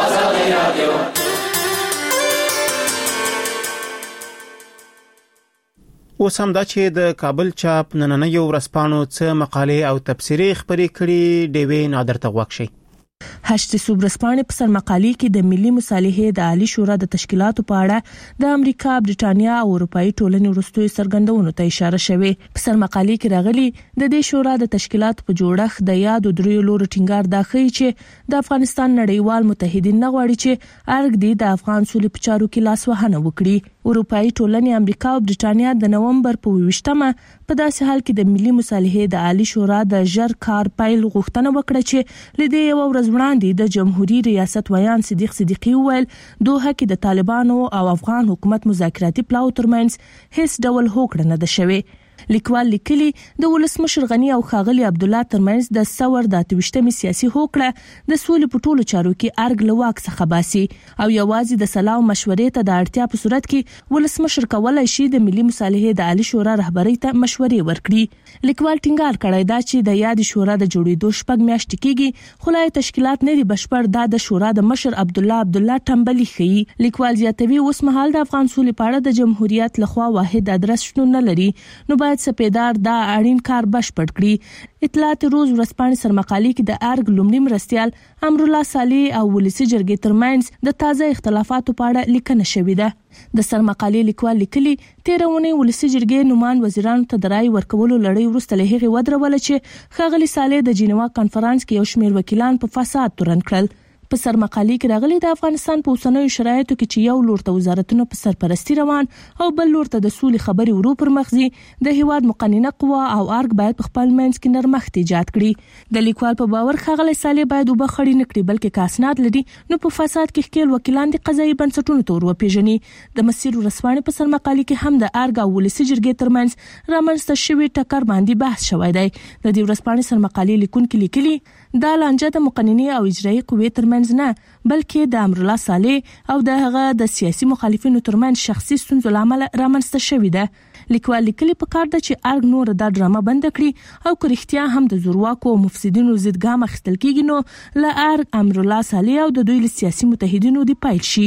B: اوس هم دا چې د کابل چاپ نننۍ ورځپاڼو څه مقالې او تبصرې خبرې کړي ډیوې نادر ته غوښ شي
N: هشت سوبرسپانې په سر مقالې کې د ملي مصالحې د عالی شورا د تشکیلاتو په اړه د امریکا، برېټانیا او اروپאי ټولنې وروستي څرګندونو ته اشاره شوې په سر مقالې کې راغلي د دې شورا د تشکیلاتو په جوړښت د یادو دریو لورو ټینګار دا ښيي چې د افغانستان نړیوال متحدین نه غواړي چې ارګ دی د افغان سولې په چارو کې لاس وهنه وکړي اروپאי ټولنې امریکا او برېټانیا د نومبر په ویشتمه په داسې حال کې د ملي مصالحې د عالی شورا د ژر کار پایل غوښتنه وکړه چې لدې یو ورځ وړاندې د جمهوریت ریاست ویان صدیق صدیقی ویل دوه کې د طالبانو او افغان حکومت مذاکراتي پلاو ترمنځ هیڅ ډول هوکړه نه ده شوې لیکوال لیکلي د ولسمشر غنی او ښاغلي عبد الله ترمنځ د څور د اتوشتمې سیاسي هوکړه د سولې په ټولو چارو کې ارګ له واک څخه باسي او یوازې د صلاح او مشورې ته د اړتیا په صورت کې ولسمشر کولای شي د ملي مصالحې د عالی شورا رهبرۍ ته مشورې ورکړي لیکوال ټینګار کړی دا چې د یاد شورا د جوړېدو شپږ میاشتې کېږي خو لا تشکیلات نه دي بشپړ دا د شورا د مشر عبد الله عبد الله ټمبلی ښيي لیکوال زیاتوي اوس مهال د افغان سولې په اړه د جمهوریت لخوا واحد ادرس شتون نه لري نو باید سپیدار دا اړین کار بشپړ کړي اطلاعات روز ورځپاڼې سرمقالې کې د ارګ لومړي مرستيال امرالله صالح او ولسی جرګې ترمنځ د تازه اختلافاتو په اړه لیکنه شوې ده د سرمقالې لیکوال لیکلي تیرونه ولسی جرګې نومان وزیرانو ته درای ورکولو لړۍ وروسته له هغې ودرول چې ښاغلي صالح د جنیوا کانفرنس کې یو شمېر وکیلان په فساد تورن کړل په سرمقالې کې راغلي د افغانستان په اوسنیو شرایطو کې چې یو لور ته وزارتونو په سرپرستی روان او بل لور ته د سولې خبري ورو پر مخزي د هیواد مقننه قوا او ارګ باید په خپل منځ کې نرمښت ایجاد کړي د لیکوال په باور ښاغلي صالح باید وبخړی نکړي بلکې کاسنات لري نو په فساد کې خپل وکیلان د قضایي بنسټونو تور وپیژني د مسیر ورسوانې په سرمقالې کې هم د ارګ او ولسی جرګې ترمنځ رامنځته شوی ټکر باندې بحث شوی دی د دې ورسپانې سرمقالې لیکونکو لیکلي دا لانجه د مقننې او اجرایي قوې ترمنځ نه بلکې د امرالله صالح او د هغه د سیاسي مخالفینو ترمنځ شخصي ستونزو لامل رامنځته شوې ده لیکوال لیکلي پکار ده چې ارګ نور دا ډرامه بند کړي او که رښتیا هم د زورواکو او مفسدینو ضد ګام اخیستل کیږي نو له ارګ امرالله صالح او د دوی له سیاسي متحدینو دی پیل شي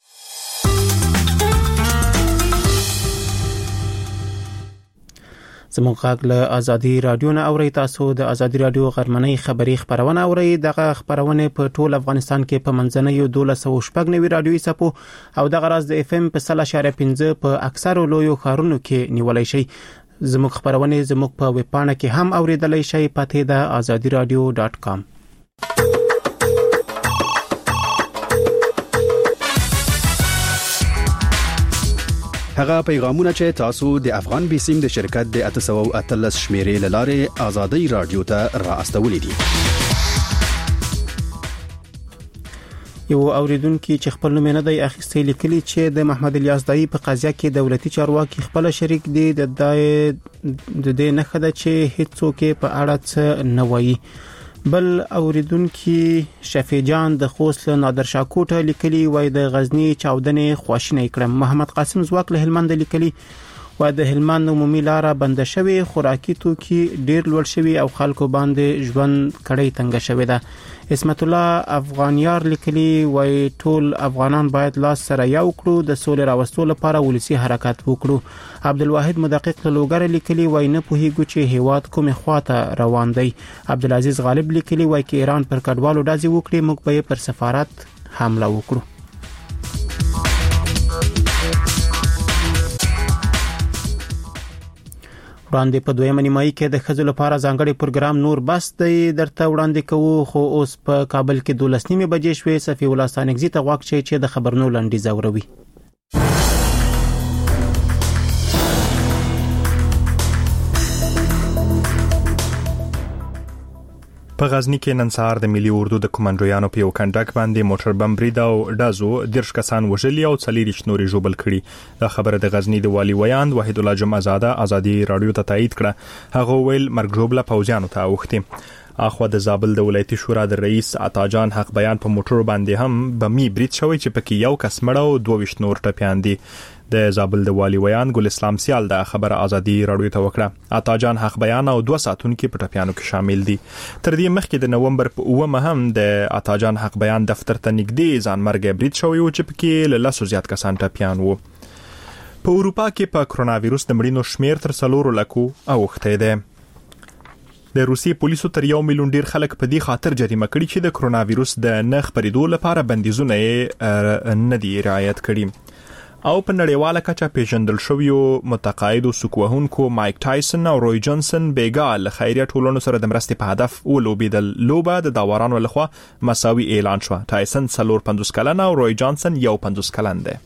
B: زموږ غږ له ازادي رادیو نه اوري تاسو د ازادي رادیو غرمنۍ خبری خبرونه اوري دغه خبرونه په ټول افغانستان کې په منځنۍ دولس او شپږ نوي رادیوي سپو او دغه راز د اف ام په صله اشاریه پنځه په اکثرو لویو ښارونو کې نیولای شي زموږ خبرونه زموږ په ویب پاڼه کې هم اوریدلای شي پته د azadi radio dot com
S: هغه پیغامونه چې تاسو د افغان بیسیم د شرکت د اته سوه او اتلس شمیرې لاره آزادي رادیو ته راستولې دي
B: یو اوریدونکو چې خپل نوم نه دی اخیستی لیکلي چې د محمد الیاس دای په قضیه کې دولتي چارواکي خپل شریک دي د د دې نه خده چې هیڅوک په اړه څه نه وایي بل اوریدونکو شفیع جان د خوست نادر شاکوټه لیکلي وای د غزنی چاودنې خواشینه کړم محمد قاسم زواک له هلمند لیکلي و د هلمند عمومي لار بند شوی، خوراکي توکي ډیر لوړ شوی او خلکو باندې ژوند کړی تنګ شوی ده. اسمت الله افغانیار لیکلي وای ټول افغانان باید لاس سره یو کړو د سولې راوستلو لپاره ولسی حرکت وکړو. عبدالواحد مدقق لوګر لیکلي وای نه پوهیږي چې هیواد کومه خواته روان دی. عبدالعزیز غالب لیکلي وای کې ایران پر کډوالو ډازې وکړي موږ به پر سفارت حمله وکړو. وړاندې په دویمه نیمایي کې د ښځو لپاره ځانګړي پروګرام نور بس دی درته وړاندې کوو، خو اوس په کابل کې دولس نیمه بجې شوې. صفی الله ستانکزي ته غواړي چې د خبرونو لنډیز اوروي.
C: په غزنی کې نن سهار د ملي اردو د کمانډویانو په یو کنډک باندې موټر بم برید او ډازو دیرش کسان وژلي او څلور نورې ژوبل کړي. دا خبره د غزنی د والی ویاند وحید الله جمعزاده ازادي رادیو ته تایید کړه. هغه ویل مرګ ژوبله پوځیانو ته اوختي. اخو د زابل د ولایتي شورا د رئیس عطاجان حق بیان په موټر باندې هم بمي برید شوی چې پکې یو کس مړ او دوه ویشت نور ټپیان دي. د زابل د والی ویان ګل اسلام سیال د خبره ازادي رادیو ته وکړه. عطاجان حق بیان او دوه ساتونکو په ټپیانو کې شامل دي. تر دې مخکې د نومبر په اومه هم د عطاجان حق بیان دفتر ته نږدې ځان مرګ برید شوی او چې پکې له لاسو زیات کسان ټپیان وو. په اروپا کې په کرونا وایروس د مړینو شمیر تر څلور لکو اوخته ده. د روسي پولیسو تر یو میلیون ډیر خلک په دې خاطر جریمه کړي چې د کرونا وایروس د نه خپرېدو لپاره بندیزونه نه دي رعایت کړي. او په نړیواله کچه پیژندل شویو متقاعدو سوکوهونکو مایک ټایسن او روي جانسن بیګا له خیریه ټولنو سره د مرستې په هدف ولوبېدل. لوبه د داورانو لخوا مساوي اعلان شو. ټایسن څلور پنځوس کلن او روي جانسن یو پنځوس کلن دی.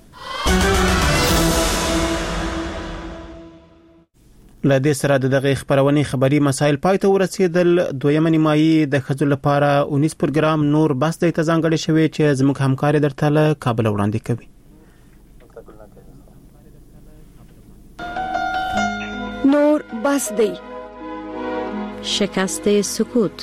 B: لدې سره دغه خبرونه خبري مسایل پای ته ورسېدل. دویمه نیمایي د خځو لپاره اونیس پروګرام نور بس د ځانګړي شوی چې زموږ همکار درته له کابل وړاندې کوي.
T: نور بس دی شکست سکوت.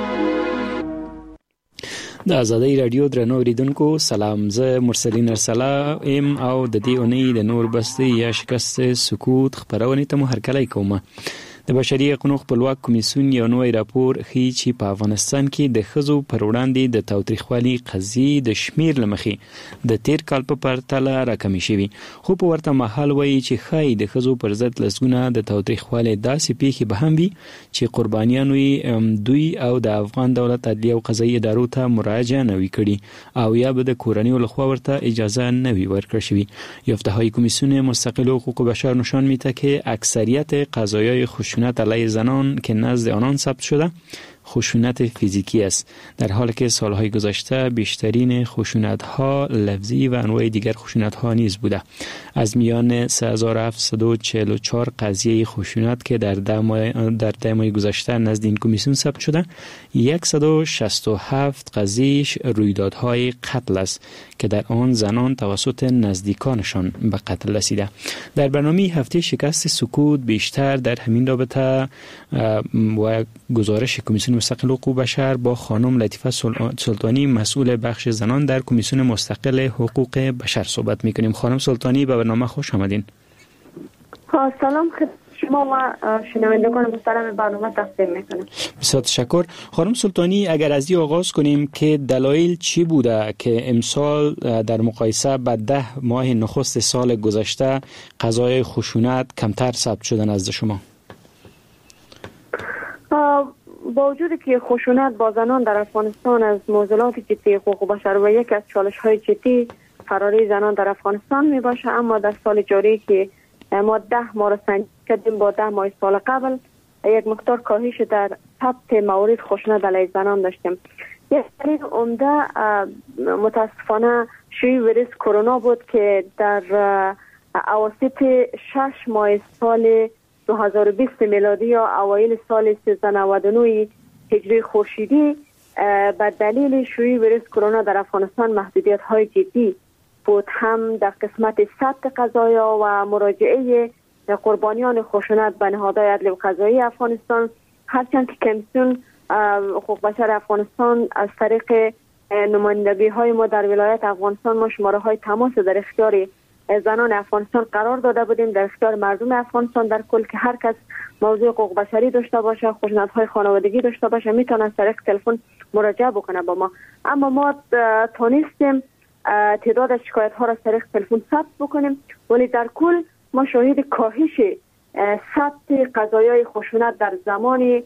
U: د ازادي رادیو درنو اوریدونکو سلام، زه مرسلین ارسلا ام او د دې اونۍ د نور بس دی یا شکست سکوت خبرونه ته مو هرکلی کوم. د بشري حقوقو خپلواک کمیسیون یو نوی راپور ښیي چې په افغانستان کې د ښځو پر وړاندې د تاوتریخوالي قضیې د شمیر لمخې د تیر کال په پرتله راکمې شوي، خو په ورته مهال وایي چې ښایي د ښځو پر ضد لسګونه د تاوتریخوالي داسې پیښې به هم وي چې قربانیانو یې دوی او د افغان دولت عدلیه او قضایي ادارو ته مراجعه نه وي کړې او یا به د کورنیو لخوا ورته اجازه نه وي ورکړل شوي. یافته‌های کمیسیون مستقل حقوق بشر نشان می‌دهد که اکثریت قضایای خشونت علیه زنان که نزد آنان ثبت شده خشونت فیزیکی است، در حالی که سالهای گذشته بیشترین خشونت‌ها لفظی و انواع دیگر خشونت‌ها نیز بوده. از میان سه هزار و هفتصد و چهل و چهار قضیه خشونت که در ده ماه در ده ماه گذشته نزد این کمیسیون ثبت شده، صد و شصت و هفت قضیه رویدادهای قتل است که در آن زنان توسط نزدیکانشان به قتل رسیده. در برنامه هفته شکست سکوت بیشتر در همین رابطه و گزارش کمیسیون مستقل حقوق بشر با خانم لطیفه سلطانی مسئول بخش زنان در کمیسیون مستقل حقوق بشر صحبت می‌کنیم. خانم سلطانی به برنامه خوش آمدین.
V: سلام خدمت شما و شنوندگان محترم برنامه تقدیم می‌کنم.
U: بسیار تشکر. خانم سلطانی اگر از این آغاز کنیم که دلایل چی بوده که امسال در مقایسه با ده ماه نخست سال گذشته قضایای خشونت کمتر ثبت شدن نزد شما؟
V: با وجودی که خشونت با زنان در افغانستان از معضلات جدی حقوق بشر و یک از چالش‌های جدی فراری زنان در افغانستان می باشه، اما در سال جاری که ما ده ماه را سنجش کردیم با ده ماه سال قبل یک مقدار کاهش در ثبت موارد خشونت علیه زنان داشتیم. یک دلیل عمده متاسفانه شیوع ویروس کرونا بود که در اواسط شش ماه سال دو هزار و بیست میلادی یا اوایل سال سیزده نود و نه هجری خورشیدی به دلیل شیوع ویروس کرونا در افغانستان محدودیت های جدی بود، هم در قسمت ثبت قضایا و مراجعه قربانیان خشونت به نهادهای عدلی و قضایی افغانستان، هرچند که کمیسیون حقوق بشر افغانستان از طریق نمایندگی های ما در ولایت افغانستان ما شماره های تماس در اختیار زنان افغانستان قرار داده بودیم، در اختیار مردم افغانستان در کل، که هر کس موضوع حقوق بشری داشته باشه، خشونت‌های خانوادگی داشته باشه، میتونه از طریق تلفن مراجعه بکنه با ما. اما ما تونستیم تعداد شکایت ها را از طریق تلفن ثبت بکنیم، ولی در کل ما شاهد کاهش سطح قضایای خشونت در زمان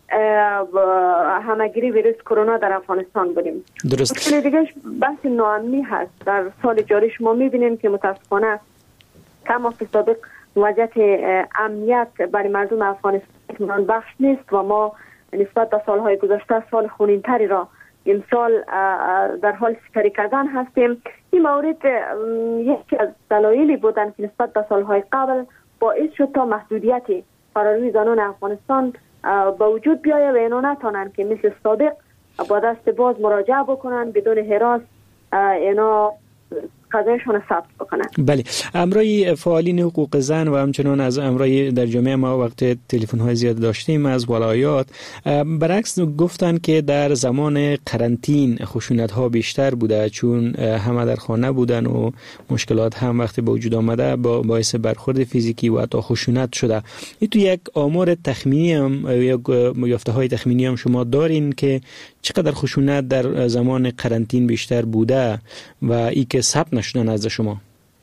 V: همگیری ویروس کرونا در افغانستان بودیم.
U: درست.
V: مشکل دیگه بحث ناامنی هست. در سال جاری شما میبینیم که متاسفانه کما فی سابق وضعیت امنیت برای مردم افغانستان اطمینان بخش نیست و ما نسبت به سالهای گذشته سال خونین‌تری را امسال در حال سپری کردن هستیم. این مورد یکی از دلایلی بودن که نسبت به سالهای قبل باعث شد تا محدودیت فراروی زنان افغانستان با وجود بیایه و اینا نتانن که مثل سابق با دست باز مراجعه بکنن بدون هراس اینا قضایشون ثبت بکنن.
U: بله، امرای فعالین حقوق زن و همچنان از امرای در جامعه ما وقت تلفن های زیاد داشتیم از ولایات برعکس گفتن که در زمان قرنطین خشونت ها بیشتر بوده، چون همه در خانه بودن و مشکلات هم وقتی به وجود آمده با باعث برخورد فیزیکی و حتی خشونت شده. این تو یک آمار تخمینی هم یا یافته های تخمینی هم شما دارین که چقدر خشونت در زمان قرنطین بیشتر بوده و ای که ثبت نشدن از شما؟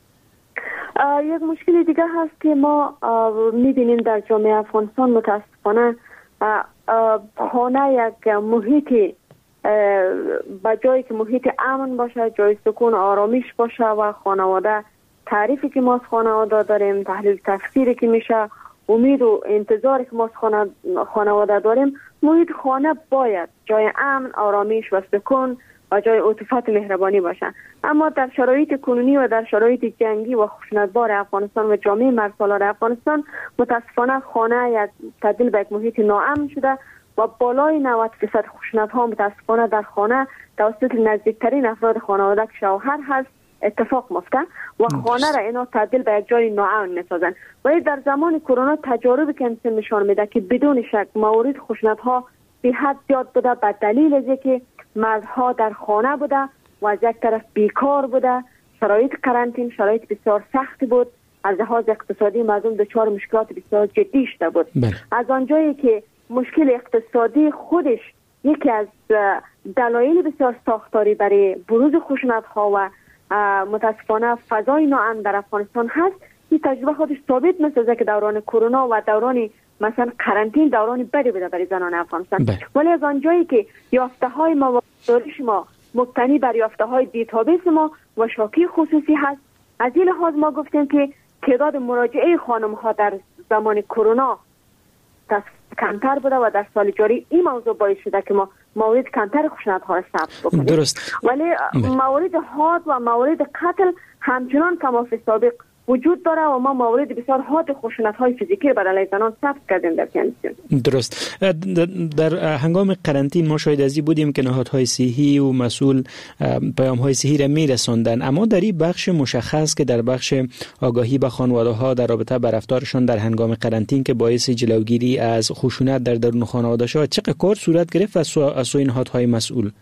V: یک مشکل دیگه هست که ما میبینیم در جامعه افغانستان متاسفانه خانه یک محیط با جایی که محیط امن باشه، جای سکون آرامش باشه و خانواده تعریفی که ما از خانواده داریم، تحلیل تفسیری که میشه، امید و انتظاری که ما از خانواده داریم، محیط خانه باید جای امن، آرامش و سکون و جای عطوفت مهربانی باشن. اما در شرایط کنونی و در شرایط جنگی و خشونتبار افغانستان و جامعه مرزسالار افغانستان متاسفانه خانه یک تبدیل به یک محیط ناامن شده و بالای نود درصد خشونت ها متاسفانه در خانه توسط نزدیکترین افراد خانواده که شوهر هست اتفاق میفته و خانه را اینا تبدیل به یک جای ناامن میسازن. ولی در زمان کرونا تجارب که نشان میده که بدون شک مورد خشونت ها به حد زیاد بوده، به دلیل از اینکه مردها در خانه بوده و از یک طرف بیکار بوده، شرایط قرنطین شرایط بسیار سخت بود، از لحاظ اقتصادی مردم دچار مشکلات بسیار جدی شده بود. بله. از آنجایی که مشکل اقتصادی خودش یکی از دلایل بسیار ساختاری برای بروز خشونت ها و متاسفانه فضای ناامن در افغانستان هست، این تجربه خودش ثابت می‌سازه که دوران کرونا و دوران مثلا قرنطین دوران بدی بوده برای زنان افغانستان. بله. ولی از آنجایی که یافته های ما و دارش ما مبتنی بر یافته های دیتابیس ما و شاکی خصوصی هست، از این لحاظ ما گفتیم که تعداد مراجعه خانم ها در زمان کرونا کمتر بوده و در سال جاری این موضوع باعث شده که ما مورد کمتر خشونت ها را ثبت بکنیم.
U: درست.
V: ولی مورد حاد و مورد قتل همچنان کما فی سابق وجود داره و ما مورد بسیار حاد خشونت های فیزیکی بر علیه زنان ثبت کردیم در کنیسیون.
U: درست. در هنگام قرنطین ما شاهد ازی بودیم که نهادهای صحی و مسئول پیام های صحی را میرساندن، اما در این بخش مشخص که در بخش آگاهی به خانواده ها در رابطه با رفتارشان در هنگام قرنطین که باعث جلوگیری از خشونت در درون خانواده شد، چقدر کار صورت گرفت از سوی نهادهای مسئول؟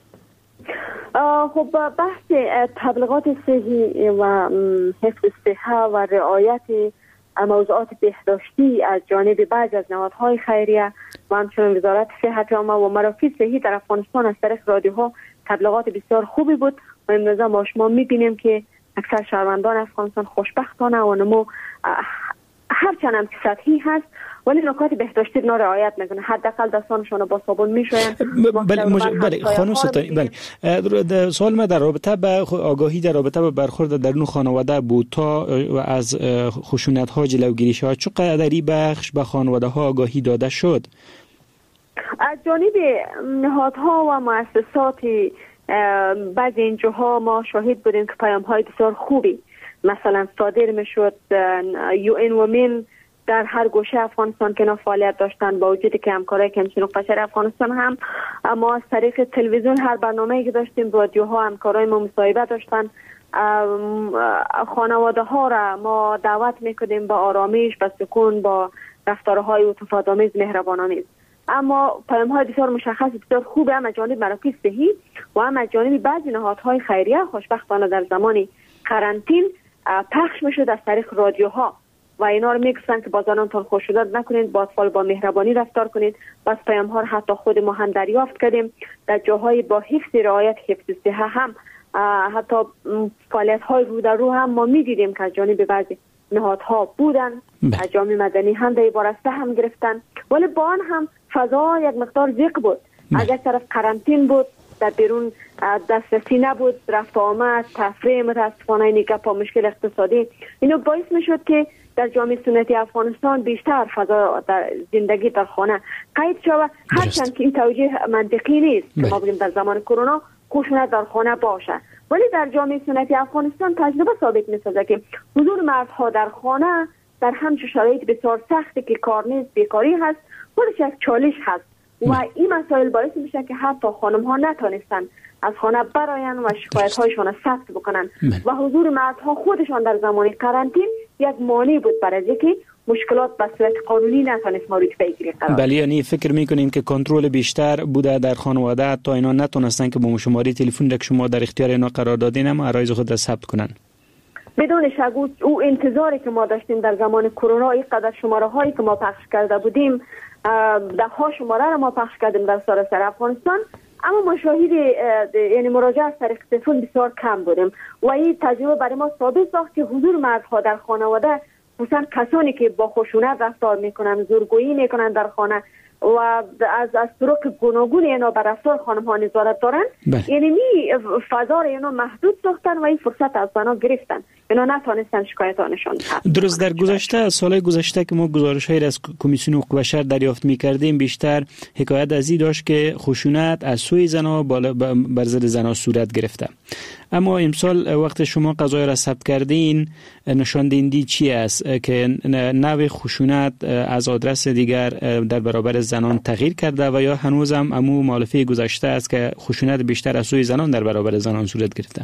V: خب بحث تبلیغات صحی و حفظ صحه و رعایت موضوعات بهداشتی از جانب بعضی از نهادهای خیریه و همچنین وزارت صحت عامه و مراکز صحی در افغانستان از طریق رادیوها تبلیغات بسیار خوبی بود و امروزه ما شما می‌بینیم که اکثر شهروندان افغانستان خوشبختانه و نمو هرچند هم سطحی هست ولی نکات بهداشتی اینا رعایت میکنه، حداقل دستانشون با صابون میشوین.
U: بله مج... بله خانم ستانی، بله سوال ما در رابطه با آگاهی در رابطه با برخورد درون خانواده بود تا از خشونت ها جلوگیری شود، چقدر این بخش به خانواده ها آگاهی داده شد؟
V: از جانب نهادها و مؤسسات بعضی اینجاها ما شاهد بودیم که پیام های بسیار خوبی مثلا صادر میشد. یو این وومن در هر گوشه افغانستان که فعالیت داشتن با وجودی که همکارای کمیسیون حقوق بشر افغانستان هم ما از طریق تلویزیون هر برنامه‌ای که داشتیم رادیوها همکارای ما مصاحبه داشتن، خانواده ها را ما دعوت میکردیم با آرامش، با سکون، با رفتارهای عطوفت‌آمیز، مهربان‌آمیز. اما پیام‌های بسیار مشخص بسیار خوب هم از جانب مراکز صحی و هم از جانب بعضی نهادهای خیریه خوشبختانه در زمان قرنطین پخش میشد از طریق رادیوها و اینا رو میگفتن که با زنانتان خشونت نکنید، با اطفال با مهربانی رفتار کنید. بس پیام ها حتی خود ما هم دریافت کردیم در جاهای با حفظ رعایت حفظ صحه هم حتی فعالیت های رو در رو هم ما میدیدیم که از جانب بعضی نهادها بودن، از جامعه مدنی هم در باره سهم گرفتن، ولی با آن هم فضا یک مقدار ضیق بود. از یک طرف قرنطین بود، در بیرون دسترسی نبود، رفت آمد، تفریح، متاسفانه نیگه مشکل اقتصادی، اینو باعث میشد که در جامعه سنتی افغانستان بیشتر فضا در زندگی در خانه قید شود، هرچند که این توجیه منطقی نیست که ما بگیم در زمان کرونا خشونت در خانه باشه، ولی در جامعه سنتی افغانستان تجربه ثابت می‌سازه که حضور مردها در خانه در همچون شرایط بسیار سختی که کار نیست، بیکاری هست، خودش یک چالش هست و این مسائل باعث میشه که حتی خانم‌ها نتونستن از خانه براین و شکایت‌هایشان ثبت بکنن و حضور مردها خودشان در زمان قرنطین یک مانع بود برای اینکه مشکلات به صورت قانونی نتونست مورد بگیره.
U: بله، یعنی فکر میکنین که کنترل بیشتر بوده در خانواده تا اینا نتونستن که با شماره تلفن که شما در اختیار اینا قرار دادین اما عرایض خود را ثبت کنن؟
V: بدون شک او انتظاری که ما داشتیم در زمان کرونا، اینقدر شماره هایی که ما پخش کرده بودیم، ده ها شماره را ما پخش کردیم در سراسر افغانستان، اما مشاهده یعنی مراجعه از طریق تلفن بسیار کم بودیم و این تجربه برای ما ثابت ساخت که حضور مردها در خانواده، خصوصا کسانی که با خشونت رفتار میکنن، زورگویی میکنن در خانه و از از طرق گوناگون اینا بر رفتار خانم ها نظارت دارن، یعنی می فضا را اینا محدود ساختن و این فرصت از زنها گرفتن، اینا نتونستن شکایتانشان حل.
U: درست، در گذشته سال گذشته که ما گزارش‌هایی از کمیسیون حقوق بشر دریافت می‌کردیم بیشتر حکایت از این داشت که خشونت از سوی زنها بر ضد زنها صورت گرفته، اما امسال وقت شما قضایی را ثبت کردین نشان دهنده چی است که نوع خشونت از آدرس دیگر در برابر زنان تغییر کرده و یا هنوزم امو مؤلفه گذشته است که خشونت بیشتر از سوی زنان در برابر زنان صورت گرفته؟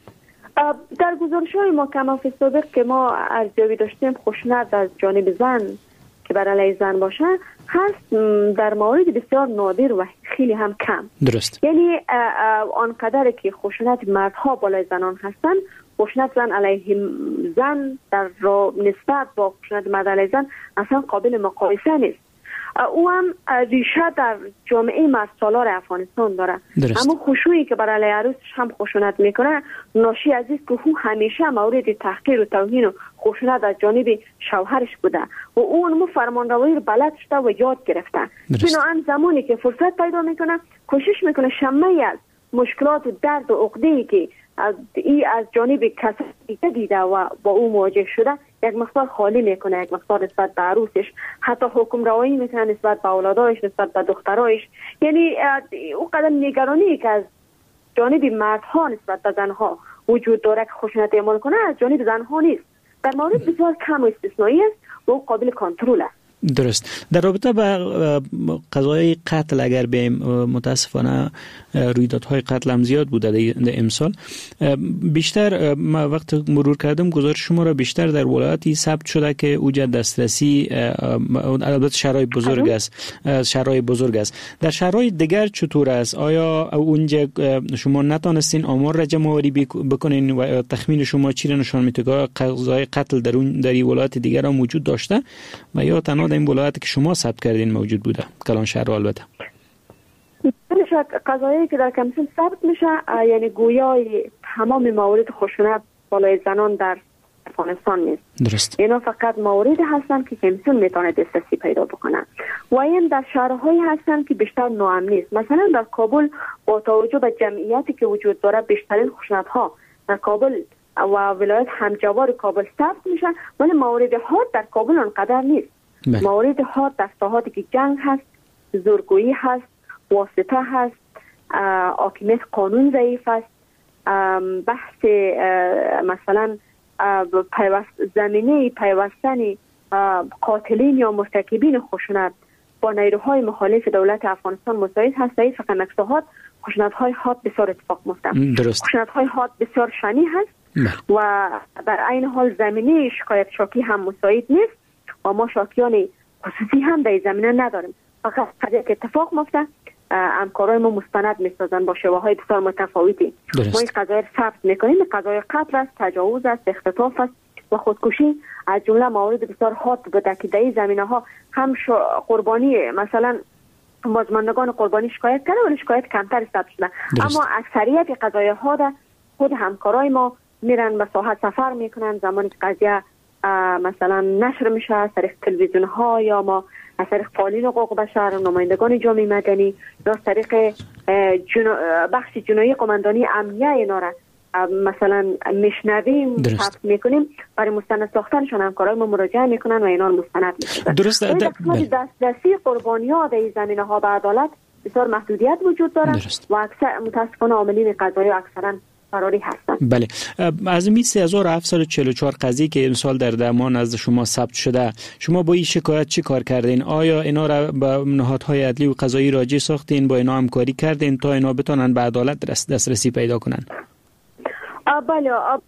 V: در گزارش‌های محکمه فی سابق که ما ارزیابی داشتیم، خشونت از جانب زن که بر علیه زن باشه هست در موارد بسیار نادر و خیلی هم کم.
U: درست.
V: یعنی آنقدر که خشونت مردها بالای زنان هستن، خشونت زن علیه زن در نسبت با خشونت مرد علیه زن اصلا قابل مقایسه نیست. او هم ریشه در جامعه مردسالار افغانستان داره. درست. اما خشوعی که برای عروسش هم خشونت میکنه ناشی از این که او همیشه مورد تحقیر و توهین و خشونت از جانب شوهرش بوده و اون مو فرمانروایی رو بلد شده و یاد گرفته. بنابراین زمانی که فرصت پیدا میکنه کوشش میکنه شمعی از مشکلات و درد و عقده‌ای که از ای از جانب کسی دیده و با او مواجه شده یک مقدار خالی میکنه، یک مقدار نسبت به عروسش، حتی حکم روایی میکنه نسبت به اولادایش، نسبت به دخترایش. یعنی او قدر نگرانی که از جانب مردها نسبت به زنها وجود داره که خشونت اعمال کنه از جانب زنها نیست، در مورد بسیار کم و استثنایی است و او قابل کنترل است.
U: درست. در رابطه با قضای قتل اگر به متاسفانه رویدادهای قتل هم زیاد بوده در امسال، بیشتر ما وقت مرور کردم گزارش شما را بیشتر در ولایاتی ثبت شده که اوجا دسترسی البته شهرهای بزرگ است شهرهای بزرگ است در شهرهای دیگر چطور است؟ آیا اونجا شما نتونستین آمار را جمع آوری بکنین و تخمین شما چی را نشان میده که قضای قتل در اون در ولايات دیگر هم موجود داشته و یا تنها در این ولایتی که شما ثبت کردین موجود بوده؟ کلان شهر البته
V: شک قضایی که در کمیسیون ثبت میشه یعنی گویای تمام موارد خشونت بالای زنان در افغانستان نیست.
U: درست.
V: اینا فقط مواردی هستن که کمیسیون میتونه دسترسی پیدا بکنه و این در شهرهایی هستن که بیشتر ناامنی است. مثلا در کابل با توجه به جمعیتی که وجود داره بیشترین خشونت ها در کابل و ولایت همجوار کابل ثبت میشه، ولی موارد حاد در کابل آنقدر نیست. موارد حاد در ساحاتی که جنگ هست، زورگویی هست، واسطه هست، حاکمیت قانون ضعیف است، بحث مثلا پیوست زمینه پیوستن قاتلین یا مرتکبین خشونت با نیروهای مخالف دولت افغانستان مساعد هست. این فقط مکساحات خشونت‌های حاد بسیار اتفاق میفته. خشونت‌های حاد بسیار شنی هست و در عین حال زمینه شکایت شاکی هم مساعد نیست و ما شاکیان خصوصی هم در زمینه نداریم. فقط قضیه که اتفاق میفته همکارای ما مستند میسازن با شیوه های بسیار متفاوتی. ما این قضایا رو ثبت میکنیم. قضایا قتل است، تجاوز است، اختطاف است و خودکشی از جمله موارد بسیار حاد بوده که در این زمینه ها هم قربانی مثلا بازماندگان قربانی شکایت کرده ولی شکایت کمتر ثبت شده، اما اکثریت قضایا ها ده خود همکارای ما میرن به ساحت سفر میکنن. زمانی که قضیه مثلا نشر میشه از طریق تلویزیون ها یا ما از طریق فعالین حقوق بشر، نمایندگان جامعه مدنی یا از طریق جنو بخش جنایی قماندانی امنیه اینا را مثلا میشنویم، ثبت میکنیم، برای مستند ساختنشون همکارای ما مراجعه میکنن و اینا رو مستند میکنن.
U: درست.
V: دسترسی قربانی ها در این زمینه ها به عدالت بسیار محدودیت وجود داره و اکثر متاسفانه عاملین قضایی اکثرا فراری هستند.
U: بله. از این سه هزار و هفتصد و چهل و چهار قضیه که امسال در درمان نزد شما ثبت شده، شما با این شکایت چی کار کردین؟ آیا اینا را به نهادهای عدلی و قضایی راجع ساختین، با اینا همکاری کردین تا اینا بتونن به عدالت دسترسی پیدا کنن؟
V: بله.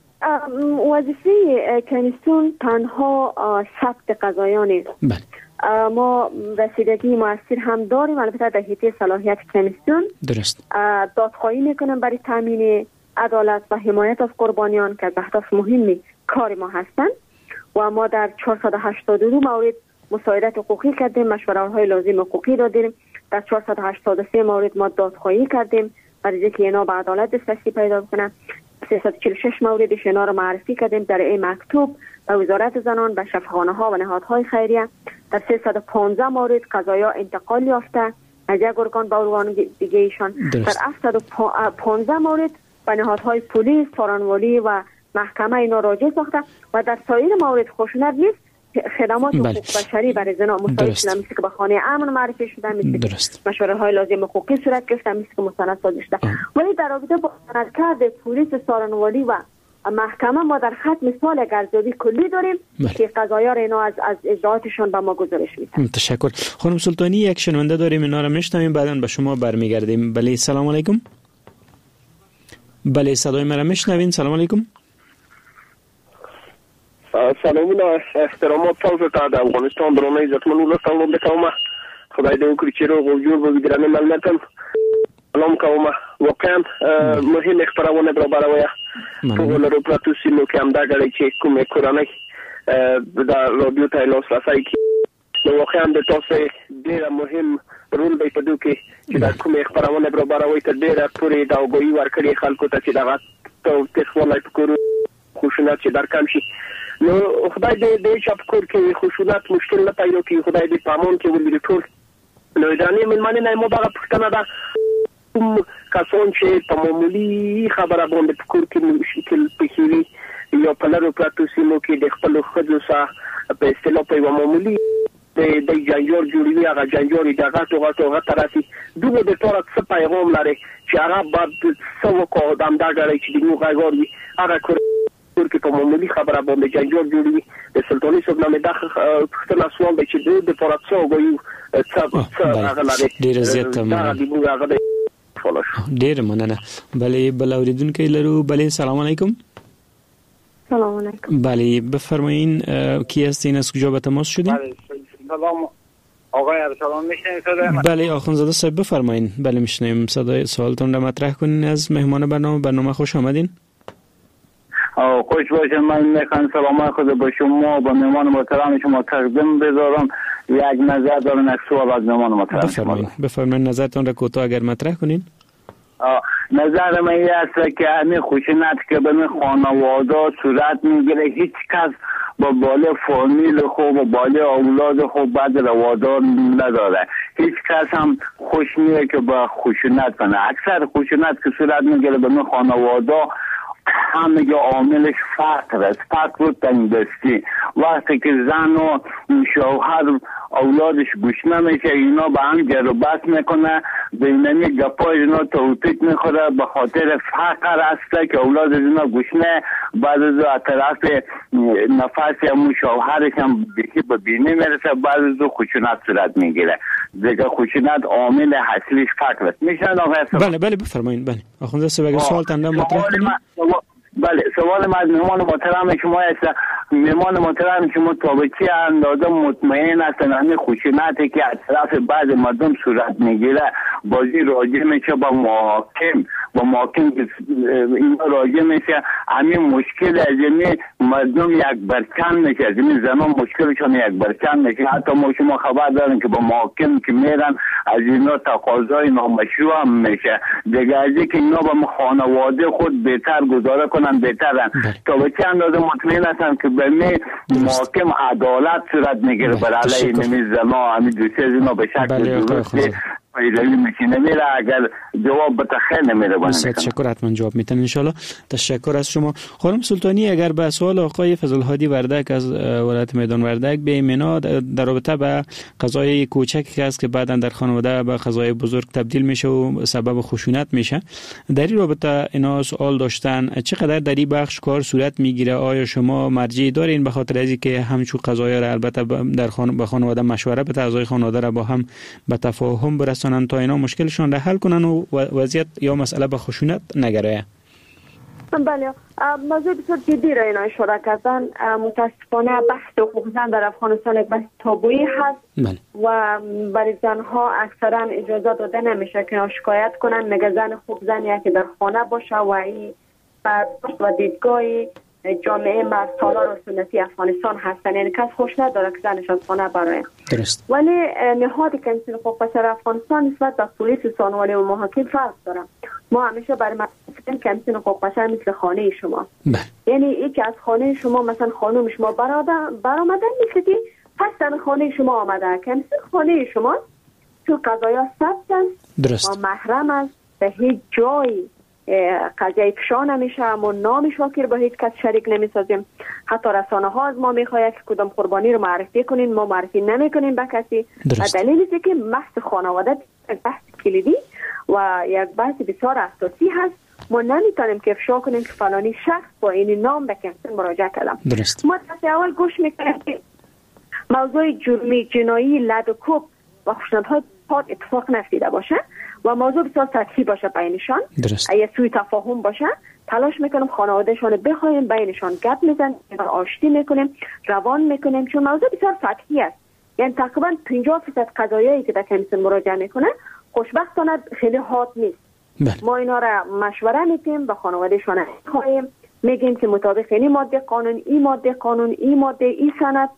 V: وظیفه کمیسیون تنها ثبت قضایا نیست.
U: بله.
V: ما رسیدگی موثر هم داریم، البته در حیطه صلاحیت کمیسیون.
U: درست.
V: دادخواهی میکنیم برای تامین عدالت و حمایت از قربانیان که از اهداف مهمی کار ما هستند و ما در چهارصد و هشتاد و دو مورد مساعدت حقوقی کردیم، مشوره‌های لازم حقوقی دادیم. در چهارصد و هشتاد و سه مورد ما دادخواهی کردیم برای اینکه اینا به عدالت دسترسی پیدا کنند. سیصد و چهل و شش موردش اینا رو معرفی کردیم در این مکتوب به وزارت زنان، به شفاخانه‌ها و نهادهای خیریه. در سیصد و پانزده مورد قضایا انتقال یافته از یک ارگان به ارگان دیگه ایشان. در هفتصد و پانزده مورد به نهادهای پلیس، فورانوالی و محکمه اینا راجع ساخته و در سایر موارد خشونت نیست خدمات حقوق بشری برای زنا مساعد شدن، مثل که به خانه امن معرفی شدن، مثل که مشوره های لازم حقوقی صورت گرفتن، مثل که مستند سازی شده. ولی در رابطه با عملکرد پلیس، سارنوالی و محکمه ما در خط مثال ارزیابی کلی داریم بله. که قضایا را اینا از از اجراءاتشون به ما گزارش میدن.
U: تشکر. خانم سلطانی، یک شنونده داریم، اینا رو میشنویم، بعداً به شما برمیگردیم. بله، سلام علیکم. بله، صدای مرا میشنوین؟ سلام علیکم.
A: سلامونه، احترامات تاسو ته د افغانستان درنه عزتمن ولس وړاندې کوم. خدای دې وکړي چې روغ او جوړ وي ګرانه ملتم. سلام کوم. واقعا مهمه خبرونه برابروي. په ولرو پراتو سیمو کې هم دا غړي چې کومه کورانه د رادیو ته لاس راسي کې واقعا د تاسو ډیر مهم رول دی په دوی کې چې دا کومه خبرونه برابروي ته ډیر پوری دا وګوي ورکړي خلکو ته چې دا ته تخوالای پکورو خشونت چې در کم شي. نو خدای دې دې چې په کور کې خشونت مشکل نه پیدا کړي، خدای دې پامون کې ولري ټول. نو ځانې من باندې نه مو دا پښتنه ده کوم کسان چې په معمولی خبره باندې په کور کې مشکل پېښوي یا په لارو پراتو سیمو کې د خپل ښځو سره په اصطلاح په معمولی د د جنجال جوړوي، هغه جنجال د غټو غټو غټراتي دوی د ټول څه پیغام لري چې هغه بعد څو کو د امداګړي چې د نو غاګوري هغه کور کې په معمولی خبره باندې جنجال جوړوي. د سلطنتي صبنامه د پښتنه سوال دی چې د پراتسو غوي څه هغه لري
U: ډیر زیات مننه. ډیر مننه. بله، بل اوریدونکو لرو. بله، سلام علیکم.
V: سلام علیکم.
U: بله، بفرمایین کی هستین، از کجا به تماس شدین؟
D: سلام آقای ارسلان، میشنوید؟
U: بله آخوندزاده صاحب بفرمایین. بله میشنویم. صدای سوالتون را مطرح کنین از مهمان برنامه. برنامه خوش آمدین.
D: او خوش باشین. من میخوام سلام خود به شما با مهمان محترم شما تقدیم بذارم. یک نظر دارم، یک سوال از مهمان محترم.
U: بفرمایین. بفرمایین نظرتون را کوتاه اگر مطرح کنین.
D: نظر من این است که همین خشونت که به خانواده صورت میگیره، هیچ کس با بالا فامیل خوب و بالا اولاد خوب بعد روادار نداره. هیچ کس هم خوش نیه که با خشونت کنه. اکثر خشونت که صورت میگیره به خانواده همه عاملش فقر است، فقر و تنگدستی. وقتی که زن و شوهر اولادش گوش نمیشه، اینا به هم جر و بحث میکنه، بینمی گپای اینا توتیک میخوره به خاطر فقر است که اولاد اینا گوش نه. بعد از طرف نفس همون شوهرش هم به بینی میرسه، بعد از خشونت صورت میگیره. دیگه خشونت عامل اصلیش فقر است. میشن آقای
U: بله بله بفرمایید. بله آخوند صاحب اگه سوال تنده مطرح کنید.
D: بله سوال من از مهمان محترم شما است. میمان محترم شما تا به چه اندازه مطمئن هستن همین خشونتی که از طرف بعض مردم صورت میگیره بازی راجع میشه با محاکم با محاکم این راجع میشه همین مشکل از این مردم یک برچن میشه از این زنان مشکلشون یک برچن میشه. حتی ما شما خبر داریم که با محاکم که میرن از اینا تقاضای نامشروع هم میشه دیگه، از اینکه اینا با خانواده خود بهتر گزاره کنن بهترن. تا به چه اندازه مطمئن هستن که به می محاکم عدالت صورت میگیره بر علیه نمی زنا همین دوسته از اینا به شکل درسته پیدایی میشینه میره، اگر جواب بتا خیلی نمیره بانه میکنه.
U: تشکر، حتما جواب میتن انشالله. تشکر از شما خانم سلطانی. اگر به سوال آقای فضل‌الهادی وردک از ولایت میدان وردک به ایمنا در رابطه به قضای کوچکی است که بعداً در خانواده به قضای بزرگ تبدیل میشه و سبب خشونت میشه، در این رابطه اینا سوال داشتن چقدر در این بخش کار صورت میگیره؟ آیا شما مرجعی دارین به خاطر از اینکه همچون قضایا را البته در خان... به خانواده مشوره به اعضای خانواده را با هم به تفاهم برسانن تا اینا مشکلشون را حل کنن و وضعیت یا مسئله به خشونت نگرایه؟
V: بله، موضوع بسیار جدی را اینا اشاره کردن. متاسفانه بحث حقوق زن در افغانستان یک بحث تابویی هست بله. و برای زنها اکثرا اجازه داده نمیشه که شکایت کنن. میگه زن خوب زنیه که در خانه باشه و این و دیدگاه جامعه مرسالار و سنتی افغانستان هستن، یعنی کس خوش نداره که زنش از خانه برای. درست. ولی نهاد کمیسیون حقوق بشر افغانستان نسبت به پلیس و سانوالی و محاکم فرق داره. ما همیشه برای مثلا کمیسیون حقوق بشر مثل خانه شما بله. یعنی یکی از خانه شما مثلا خانم شما برآمده مثل که پس در خانه شما آمده، کمیسیون خانه شما تو قضایا ثبت است و محرم است، به هیچ جایی قضیه افشا نمیشه، اما نامش واکر با هیچ کس شریک نمیسازیم. حتی رسانه ها از ما میخواید که کدام قربانی رو معرفی کنین، ما معرفی نمیکنیم به کسی. دلیل اینه که بحث خانواده یک بحث کلیدی و یک بحث بسیار اساسی هست. ما نمیتونیم که افشا کنیم که فلانی شخص با این نام به کمیسیون مراجعه کردم. ما دست اول گوش میکنیم که موضوع جرمی جنایی لد و کوب و خشونت‌های پاد اتفاق نفتیده باشه و موضوع بسیار سطحی باشه بینشان، اگه سوی تفاهم باشه تلاش میکنیم خانوادهشان بخوایم بینشان گپ میزنیم، آشتی میکنیم، روان میکنیم، چون موضوع بسیار سطحی است. یعنی تقریبا پنجاه درصد قضایایی که در کمیسیون مراجعه میکنه خوشبختانه خیلی حاد نیست. بله. ما اینا را مشوره میدیم، به خانوادهشان میخوایم، میگیم که مطابق این ماده قانون، این ماده قانون، این ماده، این سند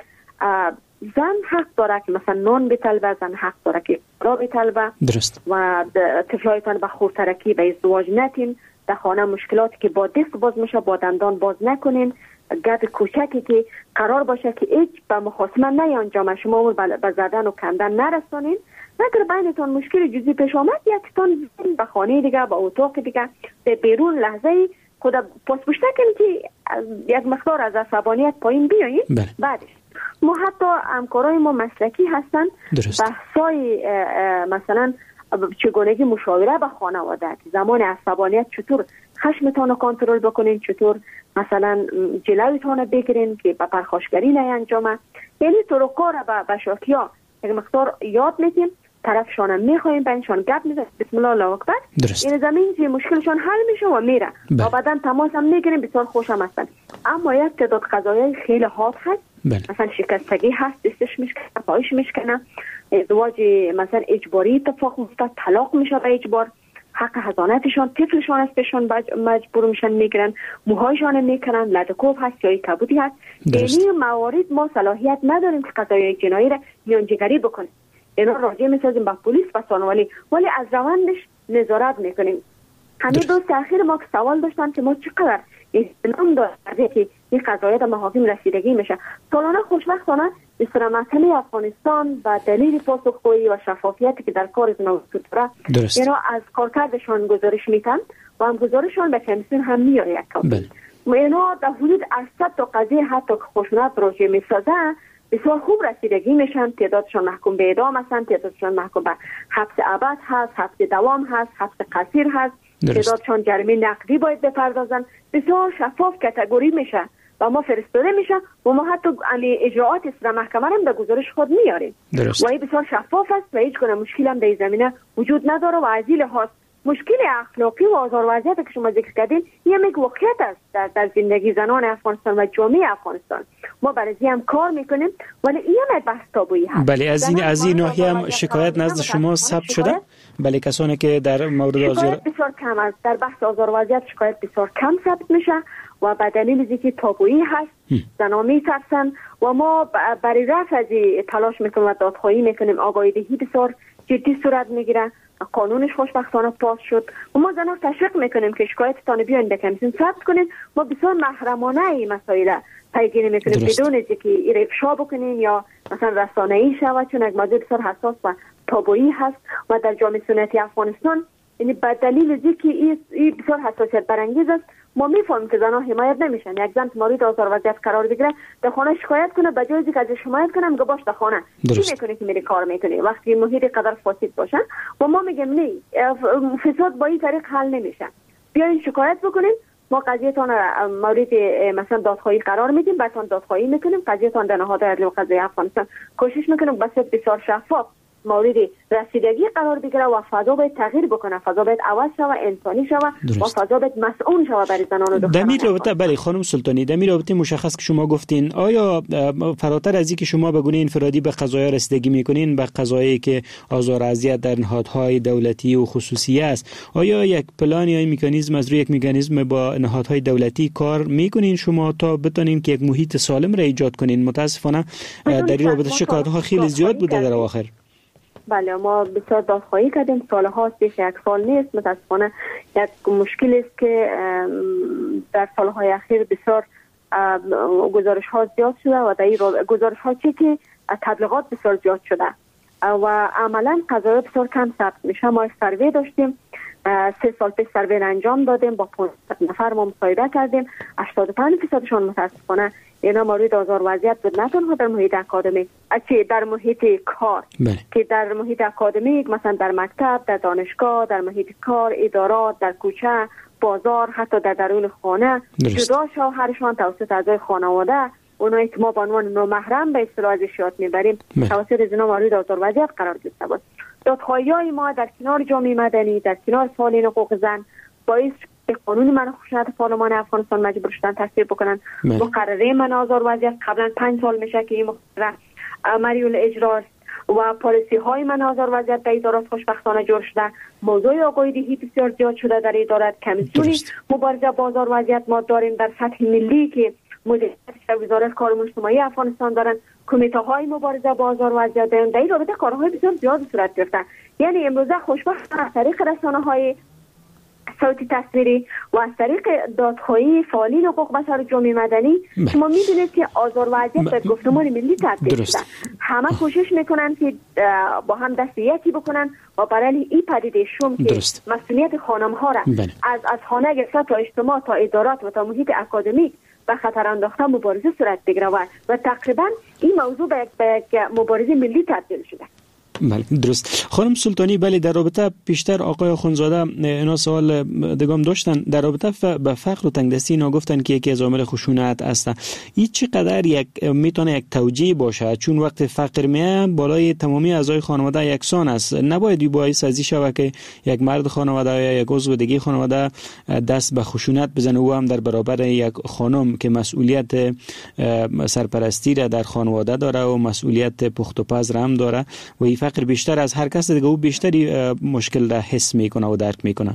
V: زن حق داره که مثلا نان بطلبه، زن حق داره که را بطلبه درست و طفلایتان به خورترکی به ازدواج نتین، در خانه مشکلاتی که با دست باز میشه با دندان باز نکنین، گد کوچکی که قرار باشه که هیچ به مخاصمه نیانجامه شما به زدن و کندن نرسانین. اگر بینتان مشکل جزئی پیش آمد یکتان به خانه دیگه به اتاق دیگه به بیرون لحظه خود پاسپشته کنید که یک مقدار از عصبانیت پایین بیایید. بعدش ما حتی همکارای ما مسلکی هستن، بحثای مثلا چگونگی مشاوره با خانواده که زمان عصبانیت چطور خشمتان رو کنترل بکنین، چطور مثلا جلویتان رو بگیرین که به پرخاشگری نیانجامه. یعنی طرقا رو به شاکیا یک مقدار یاد میدیم، طرفشان هم میخواییم بینشان گپ میزنیم، بسم الله الله اکبر، این زمین که مشکلشان حل میشه و میره و بعدا تماس هم میگیریم، بسیار خوش هم هستن. اما یک تعداد قضایای خیلی حاد هست، بله. مثلا شکستگی هست، دستش میشکنه، پایش میشکنه، ازدواج مثلا اجباری اتفاق میفته، طلاق میشه به اجبار، حق حضانتشان طفلشان است بهشان مجبور میشن میگیرن، موهایشان میکنن، لدکوب هست یا کبودی هست. یعنی موارد ما صلاحیت نداریم که قضایای جنایی را میانجیگری بکنیم، اینا راجع میسازیم با پلیس و سانوالی، ولی از روندش نظارت میکنیم. همین دوست اخیر ما که سوال داشتن که ما چقدر احترام داریم که این قضایا در محاکم رسیدگی میشه. سالانه خوشبختانه اسلام محکمه افغانستان با دلیل پاسخگویی و شفافیتی که در کارشون وجود داره، اینا از کارکردشان گزارش میتن و هم گزارششان به کمیسیون هم میاره یک کم. اینا در حدود هشتصد تا قضیه حتی که خشونت راجع میسازه بسیار خوب رسیدگی میشن، تعدادشان محکوم به اعدام هستن، تعدادشان محکوم به حبس ابد هست، حبس دوام هست، حبس قصیر هست، تعدادشان جریمه نقدی باید بپردازن. بسیار شفاف کاتگوری میشه و ما فرستاده میشه و ما حتی اجراعات اسرا محکمه هم به گزارش خود میاریم و این بسیار شفاف است و هیچ گونه مشکل هم در زمینه وجود نداره و از این لحاظ مشکل اخلاقی و آزار و اذیت که شما ذکر کردین یک واقعیت است در, در زندگی زنان افغانستان و جامعه افغانستان. ما برای هم کار میکنیم ولی این هم بحث تابویی هست.
U: بله، از این از این ناحیه هم شکایت نزد شما ثبت شده؟ بله، کسانی که در مورد آزار
V: بسیار کم است. در بحث آزار و اذیت شکایت بسیار کم ثبت میشه و به دلیل اینکه تابویی هست زنان میترسن و ما برای رفع از تلاش میکنیم و دادخواهی میکنیم. آگاهی دهی بسیار جدی صورت میگیره. قانونش خوشبختانه پاس شد و ما زنان تشویق میکنیم که شکایتتان بیاین به کمیسیون ثبت کنین. ما بسیار محرمانه این مسائل پیگیری میکنیم بدون اینکه این افشا بکنیم یا مثلا رسانه‌ای شود، چون یک موضوع بسیار حساس و تابویی هست و در جامعه سنتی افغانستان یعنی به دلیل اینکه این بسیار حساسیت برانگیز است ما میفهمیم که زنان حمایت نمیشن. یک زن مورد آزار و اذیت قرار بگیره در خانه شکایت کنه، به جای اینکه از حمایت کنه میگه باش در خانه چی میکنی که میری کار میکنی وقتی محیط قدر فاسد باشه. و ما میگیم نه، فساد با این طریق حل نمیشه. بیاین شکایت بکنین، ما قضیهتان مورد مثلا دادخواهی قرار میدیم، بعدتان دادخواهی میکنیم، قضیهتان در نهاد عدلی و قضایی افغانستان کوشش میکنیم بسیار بسیار شفاف مورد رسیدگی قرار بگیره و فضا باید تغییر بکنه، فضا باید عوض شوه، انسانی شوه و فضا باید مسئول شوه برای زنان و دختران.
U: در رابطه بله خانم سلطانی، در رابطه مشخص که شما گفتین، آیا فراتر از اینکه شما به گونه انفرادی به قضایا رسیدگی میکنین، به قضایی که آزار و اذیت در نهادهای دولتی و خصوصی است، آیا یک پلان یا مکانیزم از روی یک مکانیزم با نهادهای دولتی کار میکنین شما تا بتونین که یک محیط سالم را ایجاد کنین؟ متاسفانه در این رابطه شکایت‌ها خیلی زیاد بوده در اواخر.
V: بله، ما بسیار دادخواهی کردیم، سال هاست، بیش یک سال نیست. متاسفانه یک مشکل است که در سالهای اخیر بسیار گزارش ها زیاد شده و در این گزارش ها چی که تبلیغات بسیار زیاد شده و عملا قضایا بسیار کم ثبت میشه. ما سروی داشتیم، سه سال پیش سروی انجام دادیم، با پانصد نفر ما مصاحبه کردیم، هشتاد و پنج درصدشون متاسفانه اینا مورد آزار و اذیت بود، نه تنها در محیط اکادمیک، اچه در محیط کار بله. که در محیط اکادمیک مثلا در مکتب، در دانشگاه، در محیط کار، ادارات، در کوچه، بازار، حتی در درون خانه، جدا شوهرشان توسط اعضای خانواده، اونایی که ما به عنوان نامحرم به اصطلاح ازش یاد میبریم توسط از اینا مورد آزار و اذیت قرار گرفته بود. دادخواهی‌های ما در کنار جامعه مدنی، در کنار فعالین حقوق زن باعث قانون منع خشونت پارلمان افغانستان مجبور شدن تصویب بکنن. مقرره منع آزار و اذیت قبلا پنج سال میشه که این مقرره عملی اجرا و پالیسی های منع آزار و اذیت در ادارات خوشبختانه جور شده. موضوع آگاهی دهی بسیار زیاد شده در ادارات. کمیسیون مبارزه با آزار و اذیت ما داریم در سطح ملی که مدیریت وزارت کار اجتماعی افغانستان دارن. کمیته های مبارزه با آزار و اذیت دارن. در این رابطه کارهای بسیار زیاد صورت گرفته. یعنی امروزه خوشبختانه از طریق رسانه های صوتی تصویری و از طریق دادخواهی فعالین حقوق بشر و جامعه مدنی شما میدونید که آزار و اذیت در گفتمان ملی تبدیل شده. همه کوشش میکنن که با هم دست یکی بکنن و برای این پدیده شوم که درست. مسئولیت خانم ها را بله. از از خانه گرفته تا اجتماع تا ادارات و تا محیط اکادمیک به خطر انداخته مبارزه صورت بگیره و, و تقریبا این موضوع به یک مبارزه ملی تبدیل شده.
U: بله درست. خانم سلطانی، بله در رابطه پیشتر آقای خونزاده اینا سوال دگام داشتن در رابطه به فقر و تنگدستی. اینا گفتن که یکی از عوامل خشونت است. این چقدر یک میتونه یک توجیه باشه؟ چون وقت فقر میه بالای تمامی اعضای خانواده یکسان است. نباید باعث ازی شود که یک مرد خانواده یا یک عضو دیگه خانواده دست به خشونت بزنه و هم در برابر یک خانم که مسئولیت سرپرستی را در خانواده داره و مسئولیت پخت و پز را هم داره و فقر بیشتر از هر کس دیگه او بیشتری مشکل را حس میکنه و درک میکنه.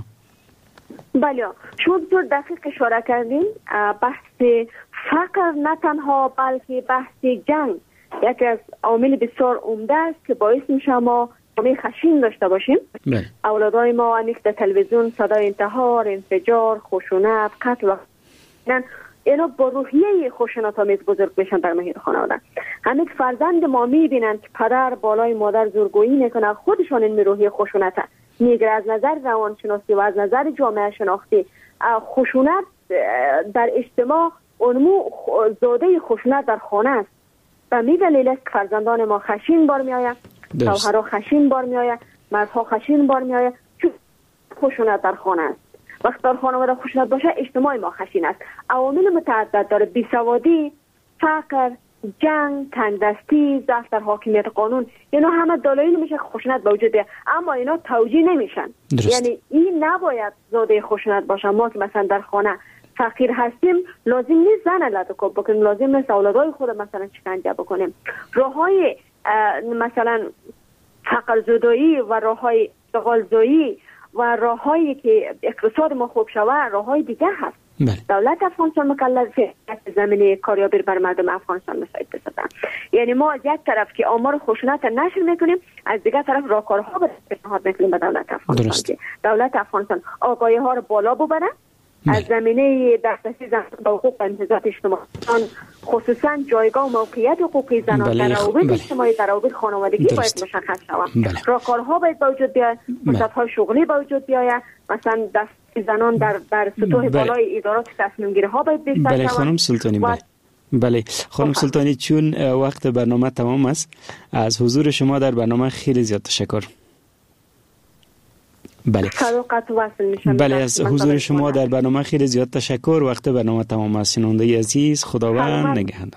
V: بله، شما بسیار دقیق اشاره کردین. بحث فقر نه تنها بلکه بحث جنگ یکی از عوامل بسیار عمده است که باعث میشه ما جامعه خشین داشته باشیم. بله. اولادای ما انیک در تلویزیون صدای انتحار، انفجار، خشونت، قتل و اینا با روحیه خشونت‌آمیز بزرگ میشن در محیط خانواده. همین فرزند ما میبینن که پدر بالای مادر زورگویی میکنه، خودشان این روحیه خشونت میگیره. از نظر روانشناسی و از نظر جامعه شناختی خشونت در اجتماع اونمو زاده خشونت در خانه است و می دلیل است که فرزندان ما خشین بار میآید، شوهرها خشین بار میآید، مردها خشین بار میآید، چون خشونت در خانه است. وقت در خانواده خشونت باشه اجتماع ما خشین است. عوامل متعدد داره: بیسوادی، فقر، جنگ، تنگدستی، ضعف در حاکمیت قانون، اینا همه دلایل میشه که خشونت به وجود بیاد، اما اینا توجیه نمیشن. یعنی این نباید زاده خشونت باشه. ما که مثلا در خانه فقیر هستیم لازم نیست زن لطکوب بکنیم، لازم نیست اولادای خود مثلا شکنجه بکنیم. راههای مثلا فقر زدایی و راههای اشتغال زایی و راههایی که اقتصاد ما خوب شود راههای دیگه هست. بله. دولت افغانستان مکلفه زمینه کاریابی بر مردم افغانستان مساعد بسازن. یعنی ما از یک طرف که آمار خشونت نشر میکنیم، از دیگر طرف راهکارها به پیشنهاد میکنیم به دولت افغانستان. دولت افغانستان آگاهی ها رو بالا ببره. بله. از زمینه دسترسی زنان به حقوق و امتیازات اجتماعی، خصوصا جایگاه و موقعیت حقوقی زنان بله. در روابط بله. اجتماعی، در روابط خانوادگی باید مشخص شود. بله. راهکارها باید به وجود بیاید، فرصت‌های شغلی به وجود بیاید، مثلا دست زنان در در سطوح بله. بالای ادارات تصمیم گیری ها باید بیشتر شود.
U: بله خانم سلطانی. بله. بله خانم سلطانی، چون وقت برنامه تمام است، از حضور شما در برنامه خیلی زیاد تشکر. بله بله از حضور شما در برنامه خیلی زیاد تشکر. وقت برنامه تمام است. شنونده عزیز، خداوند نگهدار.